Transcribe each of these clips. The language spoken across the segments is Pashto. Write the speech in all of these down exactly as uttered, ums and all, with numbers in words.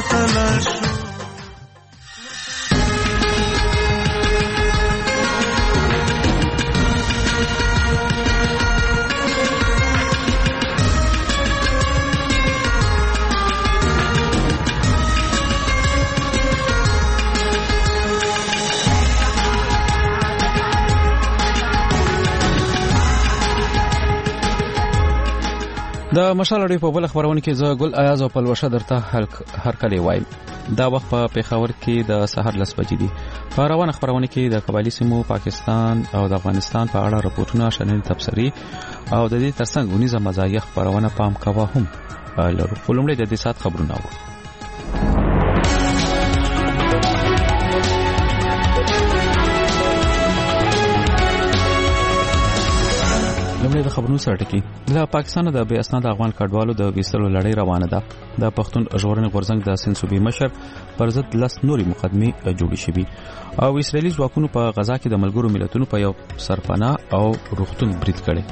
ورته شو. د مشال اړې په بل خبرونه کې زه ګل ایاز او پلوشه درته هر کله وایم. دا وخت په پیښور کې د سحر لس بجې دي. په روانه خبرونه کې د قبایلی سیمو پاکستان او د افغانستان په اړه راپورټونه شامل تبصري او د دې ترڅنګ ونیزه مزایخ خبرونه پام کاوه هم لرو. ولومړی د دې سات خبرونه و. لمړی د خبرونو سره ټکی د پاکستان د بې اسناد افغان کډوالو د ویستلو لړۍ روانه ده. د پښتون ژغورنې غورځنګ د سنسوبي مشر پر ضد لس نوري مقدمې جوړې شوې او اسرائیلي ځواکونو په غزا کې د ملګرو ملتونو په یو سرپناه او روغتون برید کړي.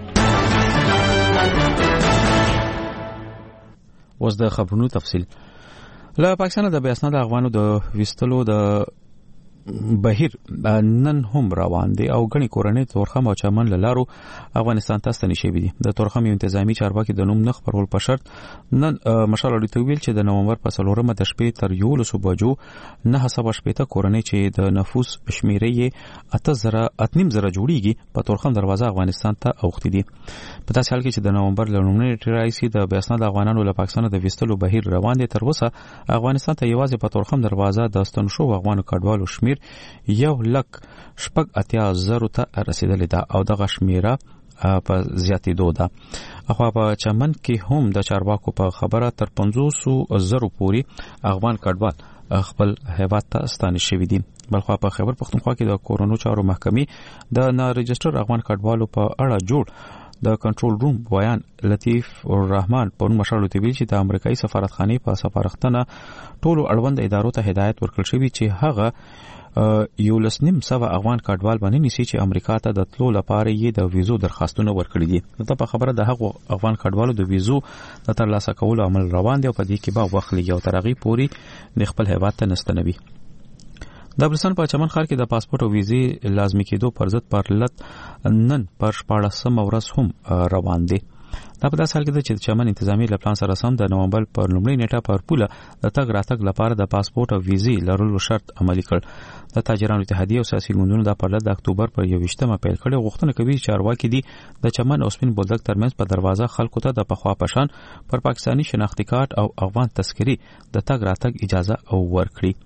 اوس د خبرونو تفصیل. له پاکستان د بې اسناد افغانو د ویستلو د بهیر نن هم روان دي او غني کورنۍ تورخم او چمن لارو افغانستان ته ستنې شوې دي. د تورخم یو تنظیمي چارواکي د نوم نخ پرول په شرط نن مشال اړې ته ویل چې د نومبر په څلورمه د شپې تر یو لسو بجو نه حساب شپې ته کورنۍ چې د نفوس شمیرې اته زره اتنیم زره جوړیږي په تورخم دروازه افغانستان ته اوختي دي. په داسې حال کې چې د نومبر لومړنۍ ټرایسي د بې اسناد افغانانو له پاکستان د ویستلو بهیر روان دي، تر اوسه افغانستان ته یوازې په تورخم دروازه د ستن شو افغان کډوالو شمیر یو لک شپږ اتیا زرو ته رسیدلې ده او دغه شمیره په زیاتېدو ده. اخوا په چمن کې هم د چارواکو په خبره تر پنځوس زرو پورې افغان کډوال خپل هیواد ته ستانه شوي دي. بلخوا په خیبر پختونخوا کې د کورونو چارو محکمې د نا رجستر افغان کډوالو په اړه جوړ د کنټرول روم بیان لطیف الرحمن په مشال ته ویل چې د امریکایي سفارتخانه په سفارښتنه ټولو اړوند ادارو ته هدایت ورکړل شوی چې هغه یو لسنیم سوا افغان کډوال باندې نسی چې امریکا ته د تلو لپاره یې د ویزو درخواستونه ورکړي دي. نو په خبره د هغو افغان کډوالو د ویزو د ترلاسه کولو عمل روان دی او په دې کې به وخت لګي او ترغی پوری د خپل هیواد ته نستنوي. د بلوچستان په چمن ښار کې د پاسپورت او ویزې لازمي کېدو پر ضد پرلط نن پر شپاړسمه ورځ هم روان دي. دا په داسې حال کې ده چې چمن انتظامی له پلان سره سم د نومبر پر لومړۍ نیټه پر پوله د تګ راتګ لپاره د پاسپورت او ویزې لرلو شرط عملي کړ. د تاجرانو اتحادیه او سیاسي ګوندونو د پرلط د اکتوبر پر یوویشتمه پیل کړي. غوښتنه کوي چې چارواکي دي د چمن او سپین بولدک ترمنځ په دروازه خلکو ته د پخوا پشان پر پاکستانی شناختی کارت او افغان تذکری د تګ راتګ اجازه او ورکړي.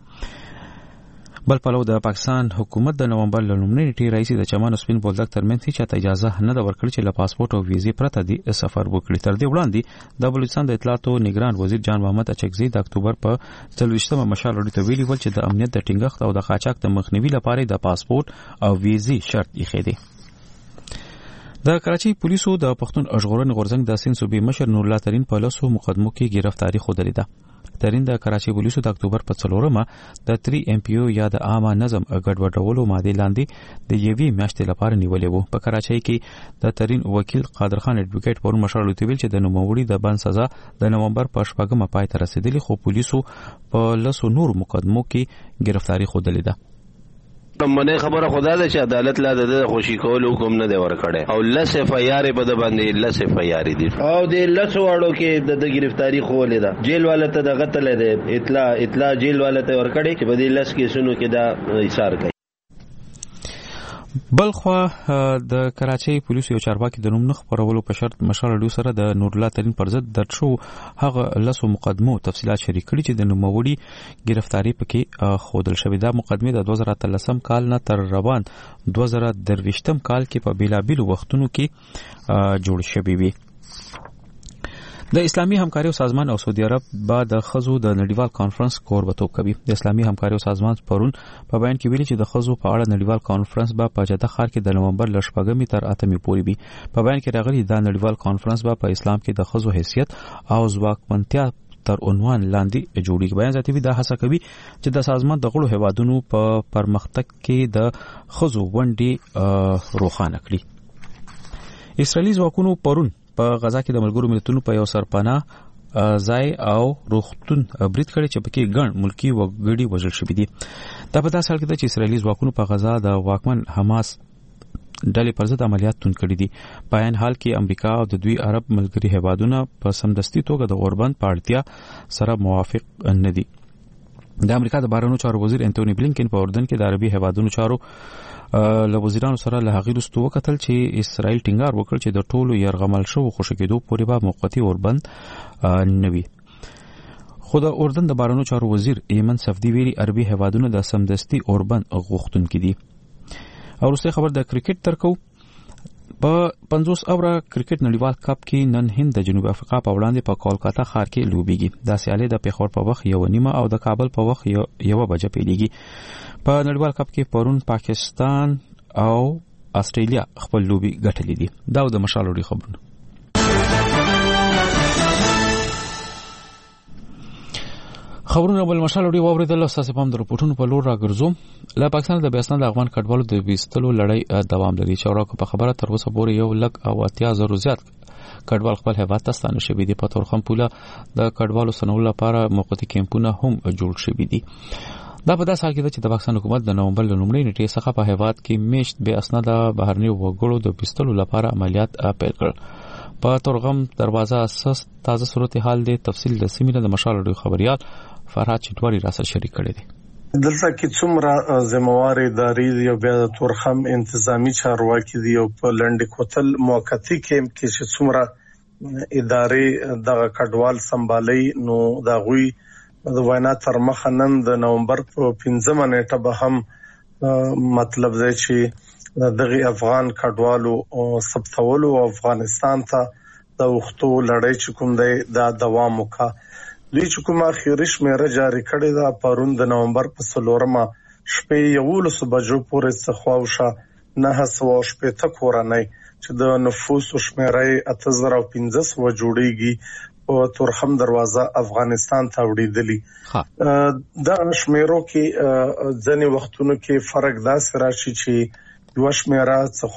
بل پلو د پاکستان حکومت د نومبر لومړنۍ نیټې راځي د چمن او سپین بولدک ترمنځ هیڅ اجازه نه ده ورکړې چې له پاسپورت او ویزې پرته دي سفر وکړي. تر دې وړاندې د بلوچستان د اطلاعات او نگران وزیر جان محمد اچکزي د اکتوبر په څلوېښتمه مشال اړې ته ویلي ول چې د امنیت د ټینګښت او د قاچاق د مخنیوي لپاره د پاسپورت او ویزې شرط ایښی دی. د کراچۍ پولیسو د پښتون ژغورنې غورځنګ د سند صوبې مشر نور الله ترین په لاسو مقدمو کې گرفتاری خوده ده. ترین د کراچۍ پولیسو د اکتوبر په څلورمه د تری ایم پی او یا د عامه نظم ګډوډولو ماده لاندې د یوې میاشتې لپاره نیولې وو. په کراچۍ کې د ترین وکیل قادر خان اډوکیټ پرون مشال ویل چې د نوموړي د بند سزا د نومبر په شپږمه پای ته رسیدلی، خو پولیسو په لسو نور مقدمو کې گرفتاری خوده ده. منه خبره خدا ده چې عدالت لا د خوشي کول حکم نه دی ورکړی او لسه فیارې په د باندې لسه فیارې دي او د لسه واړو کې د گرفتاری خولې ده. جیل والا ته د قتل ده اطلاع اطلاع جیل والا ته ورکړی چې په دې لس کې سونو کې دا ایثار کوي. بلخوا د کراچۍ پولیسو یو چارواکي د نوم نه خبرولو په شرط مشال اډو سره د نور الله ترین پر ضد درج شو هغه لسو مقدمو تفصيلات شریک کړي چې د نوموړي گرفتاری پکې خودل شوې. دا مقدمه د دوه زره اتلسم کال نه تر روان دوه زره درویشتم کال کې په بیلابیلو وختونو کې جوړ شوې وي. د اسلامي همکاري او سازمان او سعودي عرب با د خزو د نړیوال کانفرنس کوربتوب کوي. د اسلامي همکاري او سازمان پرون په بیان کې ویلي چې د خزو په اړه نړیوال کانفرنس با په جده ښار کې د نومبر ل شپږمې تر اتمې پورې وي. په بیان کې راغلي دا نړیوال کانفرنس با په اسلام کې د خزو حیثیت او ځواکمنتیا تر عنوان لاندې جوړیږي. بیان ذاتي دا هڅه کوي چې د سازمان د غړو هیوادونو په پرمختګ کې د خزو ونډې روښانه کړي. اسرائیلي ځواکونو پرون په غزا کې د ملګرو ملتونو په یو سرپناه ځای او روغتون برید کړی چې پکې ګڼ ملکی وګړي وژل شوي دي. دا په داسې حال کې ده چې اسرائیلي ځواکونو په غزا د واکمن حماس ډلې پر ضد عملیات تون کړي دي. په عین حال کې امریکا او د دوی عرب ملګري هیوادونه په سمدستي توګه د اوربند په اړتیا سره موافق نه دي. د امریکا د بهرنیو چارو وزیر انټونی بلینکن په اردن کې د عربي هیوادونو چارو له وزیرانو سره له هغې وروسته وکتل چې اسرائیل ټینګار وکړ چې د ټولو یرغمل شوو خوشي کېدو پورې به موقتي اوربند نه وي. خو د اردن د بهرنیو چارو وزیر ایمن صفدي ویلي عربي هیوادونه د سمدستي اوربند غوښتونکي دي. او وروسته خبر د کرکټ ترکو په پنځوس اوره کرکټ نړیوال کپ کې نن هند د جنوب افریقا په وړاندې په کولکاتا ښار کې لوبېږي. دا سیالي د پیښور په وخت یو نیمه او د کابل په وخت یو بجه پیلېږي. په نړیوال کپ کې پرون پاکستان او استرالیا خپل لوبي ګټلې دي. دا د مشال وړي خبرونه. خبرونه بل مشال وړي واوریدل. اساسي پام د رپورټونو په لور راګرځوم. له پاکستان د بیاسنه د افغان کډوالو د ویستلو لړۍ دوام لري. چوراکو په خبره تر اوسه پورې یو لک او اتیا زره زیات کډوال خپل هیواد ته ستانه شوي دي. په تورخم پوله د کډوالو سنولو لپاره موقتي کیمپونه هم جوړ شوي دي. دا په داسې حال کې ده چې د پاکستان حکومت د نومبر له لومړۍ نیټې څخه په هیواد کې میشت بې اسناده بهرنیو وګړو د ویستلو لپاره عملیات پیل کړل. په تورغم دروازه اساس تازه صورتحال دی. تفصیل د سیمې د مشال وړي خبريال فرحات چټواری را سره شریک کړی دی. دلته کې څومره ذمہوار ادارې دي او بیا د تورخم انتظامی چارواکي دي او په لنډ کوتل موقتی کیمپ کې چې څومره ادارې د کډوال سمبالي نو دا غوي د وینا تر مخه نن د نومبر په پنځمه نیټه به هم مطلب دی چې دغه افغان کډوالو ثبتولو او افغانستان ته د وختو لړۍ چې کوم دی دا دوام وکړي. دوی چې کومه اخیری شمیره جاری کړې ده پرون د نومبر په څلورمه شپې یولس بجو پورې څخه نه سو شپې کورنۍ چې د نفوس شمیره اته زره پنځه سوه جوړیږي په تورخم دروازه افغانستان ته وړېدلی. دا شمیرو کې ځینې وختونو کې فرق داسې راشي چې یو شمیره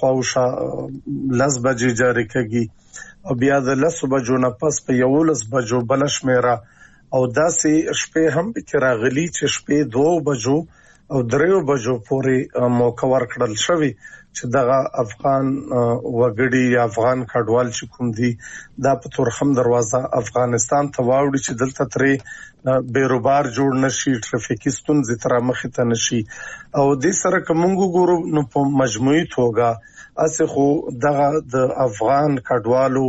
څخه لس بجې جاری کېږي او بیا د لسو بجو نه پس په یولس بجو بل شمیره او داسې شپې هم کې راغلي چې شپې دوه بجو او دریو بجو پورې موقع ورکړل شوی چې دغه افغان وګړي یا افغان کډوال چې کوم دي دا په تورخم دروازه افغانستان ته واوړي چې دلته ترې بیروبار جوړ نشي ټرافیکي ستونزې تر مخې ته نشي. او د سره کومو ګورو نو په مجموعي توګه اسه خو دغه د افغان کډوالو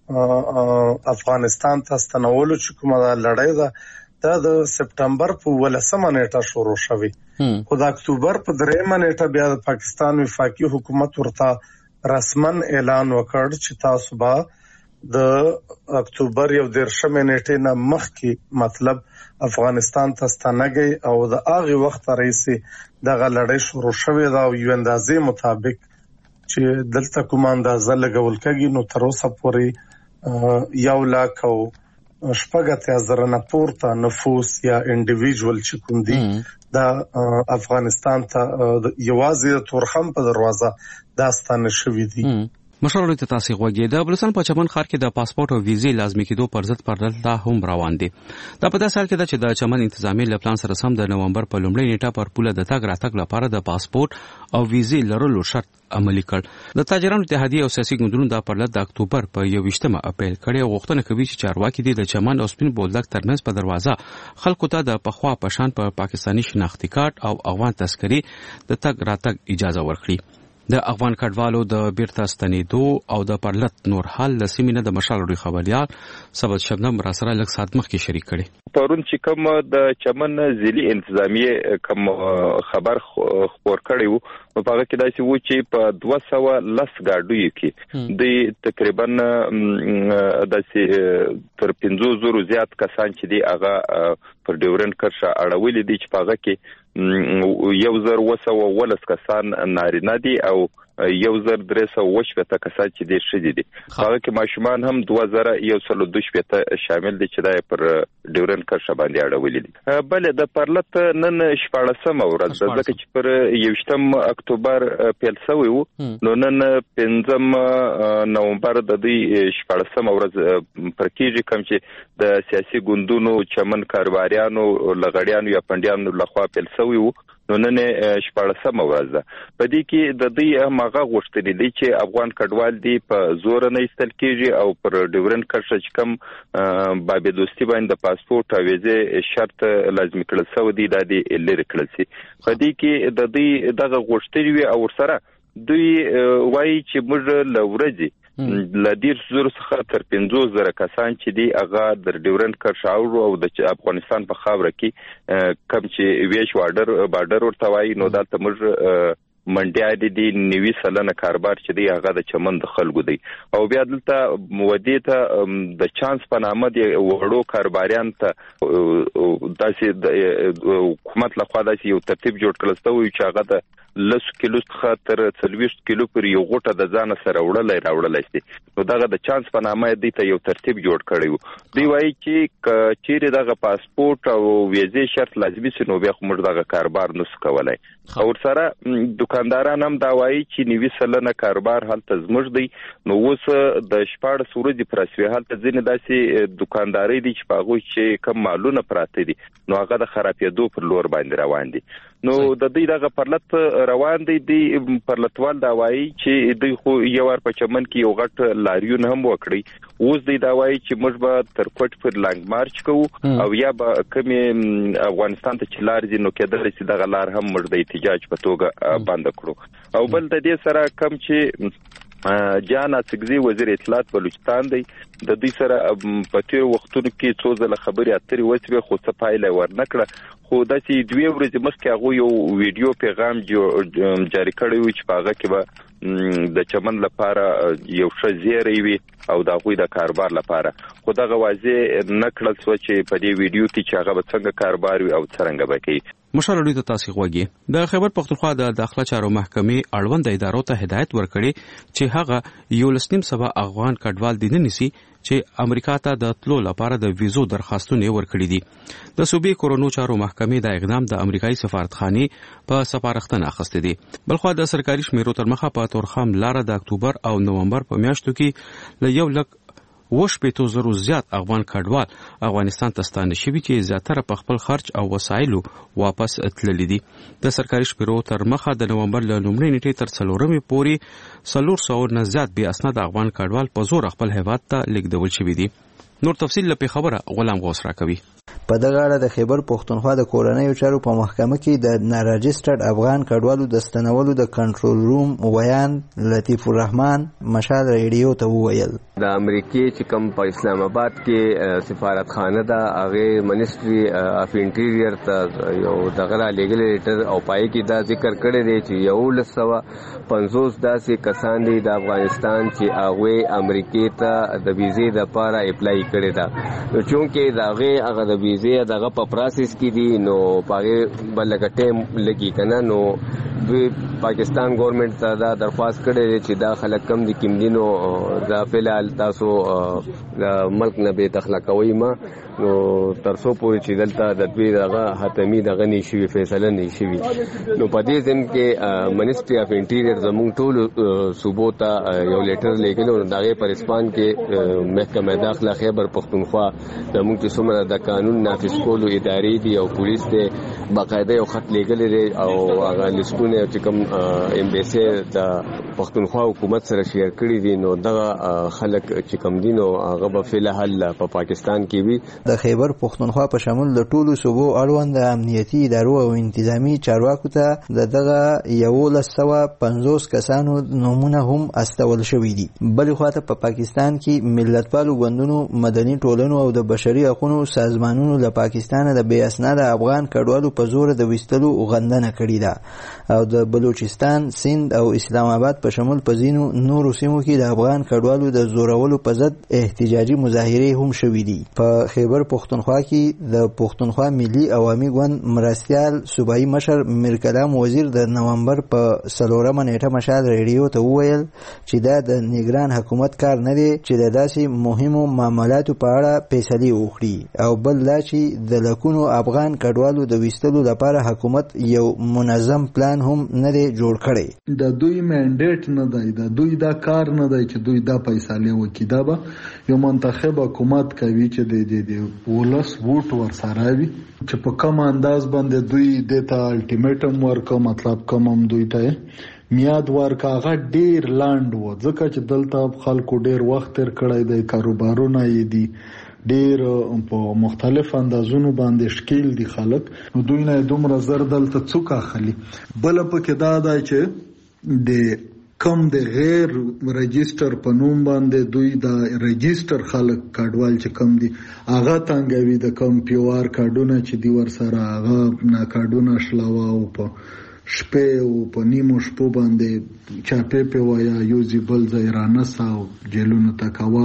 افغانستان ته ستنولو چې کومه لړۍ ده دا د سپټمبر په ولسمه نیټه شروع شوه. خو د اکتوبر په دریمه نیټه بیا د پاکستان وفاقي حکومت ورته رسمن اعلان وکړ چې تاسو به د اکتوبر یو دیرشمه نیټه نه مخکې مطلب افغانستان ته ستنګي او د هغه وخت راځي دغه لړۍ شروع شوه دا یو اندازې مطابق چې دلته کوم اندازه لګول کېږي نو تر اوسه پورې یو لاک او شپږ زره نه پورته نفوس یا انډیویډوال چې کوم دي دا افغانستان ته یوازې تورخم په دروازه داستانه شوې دي. مشرانو ته تاسو غوږی د بلوچستان په چمن ښار کې د پاسپورت او ویزې لازمي کېدو پر ضد پرلطه هم روان دي. دا په داسې حال کې ده چې د چمن انتظامی له پلان سره سم د نومبر په لومړۍ نیټه پر پوله د تګ راتګ لپاره د پاسپورت او ویزې لرلو شرط عملي کړ. د تاجرانو اتحادیه او سیاسي ګوندونو د پرلط د اکتوبر په یوویشتمه اپریل کړي او غوښتنه کوي چې چارواکي دي د چمن او سپین بولدک ترمنځ په دروازه خلکو ته د پخوا پشان په پاکستاني شناختی کارت او افغان تذکرې د تګ راتګ اجازه ورکړي. د افغان کډوالو د بیرته ستنېدو او د پرلط نور حال د سیمینه د مشال وړي خبريال سبد شبنم را سره لږ سات مخکې شریک کړي. پرون چې کوم د چمن ځلي انتظامیه کوم خبر خبر کړي وو په هغه کې داسې وو چې په دوه سوه لس ګاډیو کې د تقریبا داسې تر پنځوس زره زیات کسان چې دی هغه پر ډیورنډ کرښه اړولې دي چې په هغه کې یو زر وسو ولس کسان نارینه دي او یو زر درې سوه اووه شپېته کسان چې دې شدي دي هغه کې ماشومان هم دوه زره یو سل دوه شپېته شامل دي چې دا پر ډیورن کرښه باندې اړولې دي. بل د پرلط نن شپاړسمه ورځ ده ځکه چې پر یوشتم اکتوبر پیل شوی وو نو نن پنځم نومبر د دې شپاړسمه ورځ پر کېږي کوم چې د سیاسي ګوندونو چمن کاروباریانو لغړیانو یا پندیانو لخوا پیل شوی وو نو نن شپاړسمه ورځ ده. په دې کې د دې هغه غوښتنې دي چې افغان کډوال دي په زور نه ایستل کېږي او پر ډیورن کرښه چې کوم بابي دوستي باندې د پاسپورت او ویزې شرط لازمي کړل شوی دی دا دې لري کړل شي. په دې کې د دې دغه غوښتنې وي او سره دوی وایي چې موږ لورځي لدیر زور څخه تر پنځوس زره کسان چې دی هغه د ډیورن کرښه او د افغانستان په خاوره کې کم چې ویش وارډر بارډر ورته وایي نو دا ته موږ منډیا دي نیوي سلنه کاروبار چې دی هغه د چمن د خلکو دی او بیا دلته مودې ته د چانس په نامه دی وړو کاروباریان ته داسې د حکومت لخوا داسې یو ترتیب جوړ کړل شوی چې هغه د لس کیلو څخه تر څلوېښت کیلو پر یو غوټه د ځان سره وړلای راوړلای شي نو دغه د چانس په نامه دی ته یو ترتیب جوړ کړی وو. دوی وایي چې چیرې دغه پاسپورت او ویزې شرط لازمي سي نو بیا خو موږ دغه کاروبار نسو کولای. او سره دکانداران هم دا وایي چې نیوي سلنه کاروبار هلته زموږ دی نو اوس د شپاړس ورځې پر اسوي هلته ځینې داسې دکانداري دي چې په هغوی چې کم مالونه پراته دي نو هغه د خرابېدو پر لور باندې روان دي. نو د دې دغه پرلط روان دی دی پرلطوال دا وایي چې دوی خو یو ور په چمن کې یو غټ لاریون هم وکړي اوس دی دا وایي چې موږ به تر کوټ پر لانګ مارچ کوو او یا به کومې افغانستان ته چې لار دي نو کېدل چې دغه لار هم موږ د احتجاج په توګه بند کړو. او بل د دې سره کم چې جان اڅکزي وزیر اطلاعات بلوچستان دی د دې سره په تیر وختونو کې څو ځله خبري اترې وسوي خو څه پایله ورنکړه خو داسې دوی ورځې مخکې هغه یو ویډیو پیغام جاری کړی و چې په هغه کې به د چمن لپاره یو ښه زیری وي او د هغوی د کاروبار لپاره خو دغه واضح نه کړل شو چې په دې ویډیو کې چې هغه به څنګه کاروبار وي او څرنګه به کوي. مشرانو ته تاسو غوږی د خیبر پختونخوا د داخله چارو محکمې اړوند ادارو ته هدایت ورکړي چې هغه یو لسنیم سبا افغان کډوال دي نه نسی چې امریکا ته د تلو لپاره د ویزو درخواستونه ورکړي دي. د صوبې کورونو چارو محکمې د اقدام د امریکایي سفارتخانه په سفارښتنه اخیسته دي. بلخو د سرکاري شمیرو تر مخه په تورخم لار د اکتوبر او نومبر په میاشتو کې ل یو لک وش پېتو زرو زیات افغان کډوال افغانستان ته ستانه شوي چې زیاتره په خپل خرچ او وسایلو واپس تللي دي. د سرکاري شمیرو تر مخه د نومبر له لومړۍ نیټې تر څلورمې پورې څلور سوه نه زیات بې اسناده افغان کډوال په زور خپل هیواد ته لیږدول شوي دي. نور تفصیل له خبره غلام غوث راکوي. په دغه اړه د خیبر پختونخوا د کورنیو چارو په محکمه کې د ناراجسترډ افغان کډوالو د ستنولو د کنټرول روم ویان لطیف الرحمن مشال ریډیو ته وویل د امریکای چې کوم په اسلام آباد کې سفارتخانه ده هغه منیسټری اف انټیریر ته یو دغه لیګل لیټر او پای کې دا ذکر کړی دی چې یو لسوه پنځوس داسې کسان دي د افغانستان چې هغه امریکای ته د ویزې لپاره اپلای کړی دا نو چونکې دا هغه د ویزې دغه په پروسس کې دي نو پاره بلګه ټیم لګي کنه نو دوی پاکستان ګورنمنت ته دا درخواست کړی چې دا خلک کم دي کیم دي نو دا فلال تاسو ملک نه به تخلقوي ما نو ترڅو پورې چې دلته د دوی دغه حتمی دغه نشي فیصله نشي نو په دې ځین کې منیسټری اف انټیریر زموږ ټول صوبو ته یو لیټر لیکلو دغه پر اسپان کې محکمه داخله خیبر پختونخوا زموږ چې څومره د قانون نافذ کولو ادارې دي او پولیس ته باقاعده یو خط لیکل دي او هغه لیستونه چې کوم امبیسي د پختونخوا حکومت سره شیر کړی دي نو دغه خلک چې کوم دي نو هغه په فلحال په پاکستان کې وي. د خیبر پختونخوا په شمول د ټولو صوبو اړوند امنیتي ادارو او انتظامی چارواکو ته د دغه یولس سوه پنځوس کسانو نومونه هم استول شوي دي. بلې خواته په پاکستان کې ملتپالو ګوندونو مدني ټولنو او د بشري حقوقو سازمانونو طالبانونو له پاکستان د بې اسناده افغان کډوالو په زور د ویستلو غندنه کړې ده او د بلوچستان، سند او اسلام آباد په شمول په ځینو نورو سیمو کې د افغان کډوالو د زورولو په ضد احتجاجي مظاهرې هم شوې دي. په خیبر پښتونخوا کې د پښتونخوا ملي عوامي ګوند مرستیال صوبایي مشر میرکلام وزیر د نومبر په څلورمه نیټه مشال ریډیو ته وویل چې دا د نگران حکومت کار نه دی چې د داسې مهمو معاملاتو په اړه فیصلې وکړي او بل دا چې د لکونو افغان کډوالو د ویستلو لپاره حکومت یو منظم پلان هم نه دی جوړ کړی. د دوی منډیټ نه دی، د دوی دا کار نه دی چې دوی دا فیصلې وکړي. دا به یو منتخب حکومت کوي چې د دې ولس ووټ ورسره وي چې په کوم انداز باندې دوی دته الټیمیټم ورکو، مطلب کوم هم دوی ته میاد ورکا. هغه ډیر لاند و ځکه چې دلته خلکو ډیر وخت تیر کړی دی، کاروبارونه یې دي ډیر په مختلف اندازونو باندې شکیل دي خلک، نو دوی نه دومره زر دلته څوک اخلي. بل پکې دا دی چې د کم د غیر رجستر په نوم باندې دوی د رجستر خلک کډوال چې کم دي هغه تنګوي، د کم پیوار کډونه چې دی ور سره هغه نه کډونه شلاوه او په شپې او په نیمو شپو باندې چاپې په وایا یوزي بل ځای رانسا او جیلونو ته کوا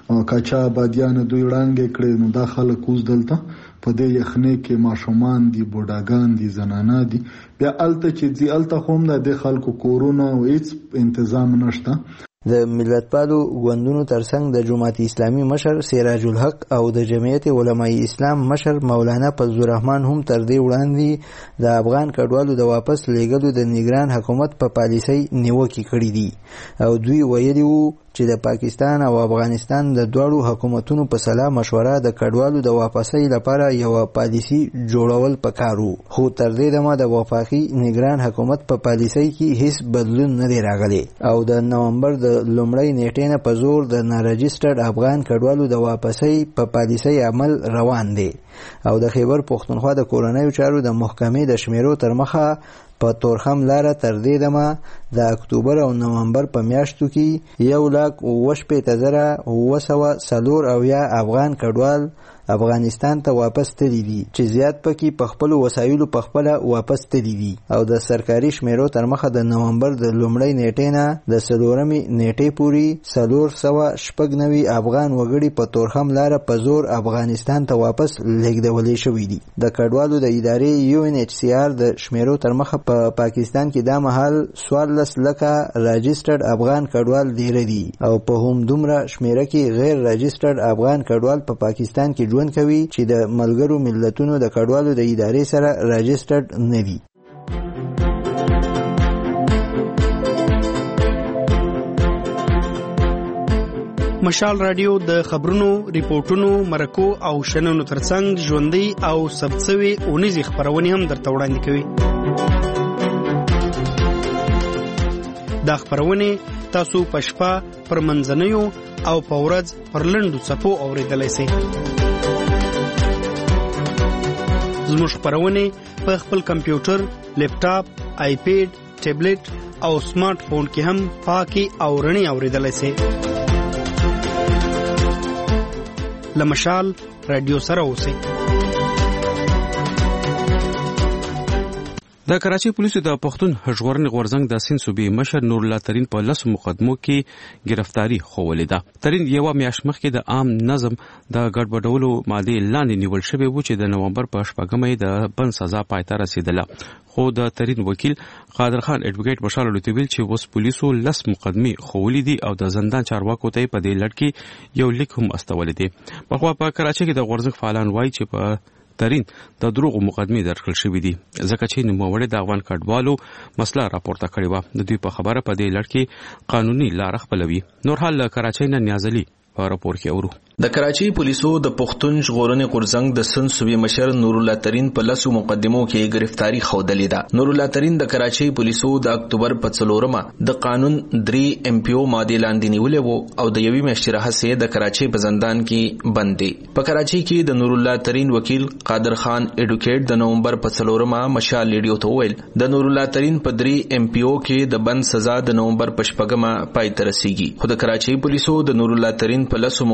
کچا بادیان دوی وړاندې کړي. نو دا خلک اوس دلته په دې یخنۍ کې ماشومان دي، بوډاګان دي، زنانه دي. بیا الته چې ځي الته هم د خلکو کورونه او هیڅ تنظیم نشته. د ملتپالو ګوندونو ترڅنګ د جماعت اسلامي مشر سراج الحق او د جمعیت علماء اسلام مشر مولانا فضل الرحمن هم تر دې وړاندې د افغان کډوالو د واپس لیږلو د نگران حکومت په پالیسۍ نیوکې کړې دي او دوی ویلي وو چې د پاکستان او افغانستان د دواړو حکومتونو په سلا مشوره د کډوالو د واپسۍ لپاره یو پالیسي جوړول پکار وو، خو تر دې دمه د وفاقي نگران حکومت په پالیسۍ کې هیڅ بدلون نه دی راغلی او د نومبر د لومړۍ نیټې نه په زور د نارجسټرډ افغان کډوالو د واپسۍ په پالیسۍ عمل روان دی او د خیبر پښتونخوا د کورنیو چارو د محکمې د شمیرو تر مخه په تورخم لاره تر دې دمه د اکتوبر او نومبر په میاشتو کې یو لاک اوه شپېته زره اوه سوه څلور اویا افغان کډوال افغانستان ته واپس تللی دي چې زیات پکې په خپلو وسایلو په خپله واپس تللی دي او د سرکاري شمیرو تر مخه د نومبر د لومړۍ نیټې نه د څلورمې نیټې پورې څلور سوه شپږ نوي افغان وګړي په تورخم لاره په زور افغانستان ته واپس لیږدولې شوي دي. د کډوالو د ادارې یو ان ایچ سی آر د شمیرو تر مخه په پا پاکستان کې دا مهال څوارلس لکه راجسټرډ افغان کډوال ډیره دي او په هم دومره شمیره کې غیر راجسټرډ افغان کډوال په پا پاکستان کې ژوند کوي چې د ملګرو ملتونو د کډوالو د ادارې سره راجسټرډ نه وي. مشال رادیو د خبرونو، ریپورتونو، مرکو او شننو ترڅنګ ژوندۍ او ثبتسوي اونیزې خبرونه هم درته وړاندې کوي. دا خبرونه تاسو په شپه پر منځنیو او په ورځ پر لنډو څپو اوریدلای شئ. زموږ خبرونه په خپل کمپیوټر، لیپټاپ، آیپیډ، ټابلیټ او سمارټ فون کې هم پاکي او رڼي اوریدلای شئ. لمشال رادیو سره اوسئ. د کراچۍ پولیسو د پښتون ژغورنې غورځنګ د سند صوبې مشر نور الله ترین په لسو مقدمو کې گرفتاری خوولې ده. ترین یوه میاشت مخکې د عام نظم د ګډوډولو مادې لاندې نیول شوی و چې د نومبر په شپږمه د بند سزا پای ته رسیدله، خو د ترین وکیل قادر خان اډوکیټ بشار لوتویل چې اوس پولیسو لس مقدمې خوولې دي او د زندان چارواکو ته په دې لړ کې یو لیک هم استولی دی. پخوا په کراچۍ کې د غورځنګ فعالان وایي چې په ترین د دروغو مقدمې درکړل شوې دي ځکه چې نوموړي د افغان کډوالو مسله راپورته کړې وه. د دوی په خبره په دې لړ کې قانوني لاره خپلوي. نور حال کراچۍ نه نیازلي په راپور کې اورو. د کراچۍ پولیسو د پښتون ژغورنې غورځنګ د سند صوبې مشر نور الله ترین په لسو مقدمو کې گرفتاری خوندلې ده. نور الله ترین د کراچۍ پولیسو د اکتوبر په څلورمه د قانون درې ام پی او ماده لاندې نیولې وو او د یوې میاشتې راهیسې د کراچۍ په زندان کې بند دی. په کراچۍ کې د نور الله ترین وکیل قادر خان اډوکیټ د نومبر په څلورمه مشال ریډیو ته وویل د نور الله ترین په درې ام پی او کې د بند سزا د نومبر په شپږمه پای ته رسیږي، خو د کراچۍ پولیسو د نور الله ترین په لسو مقدمو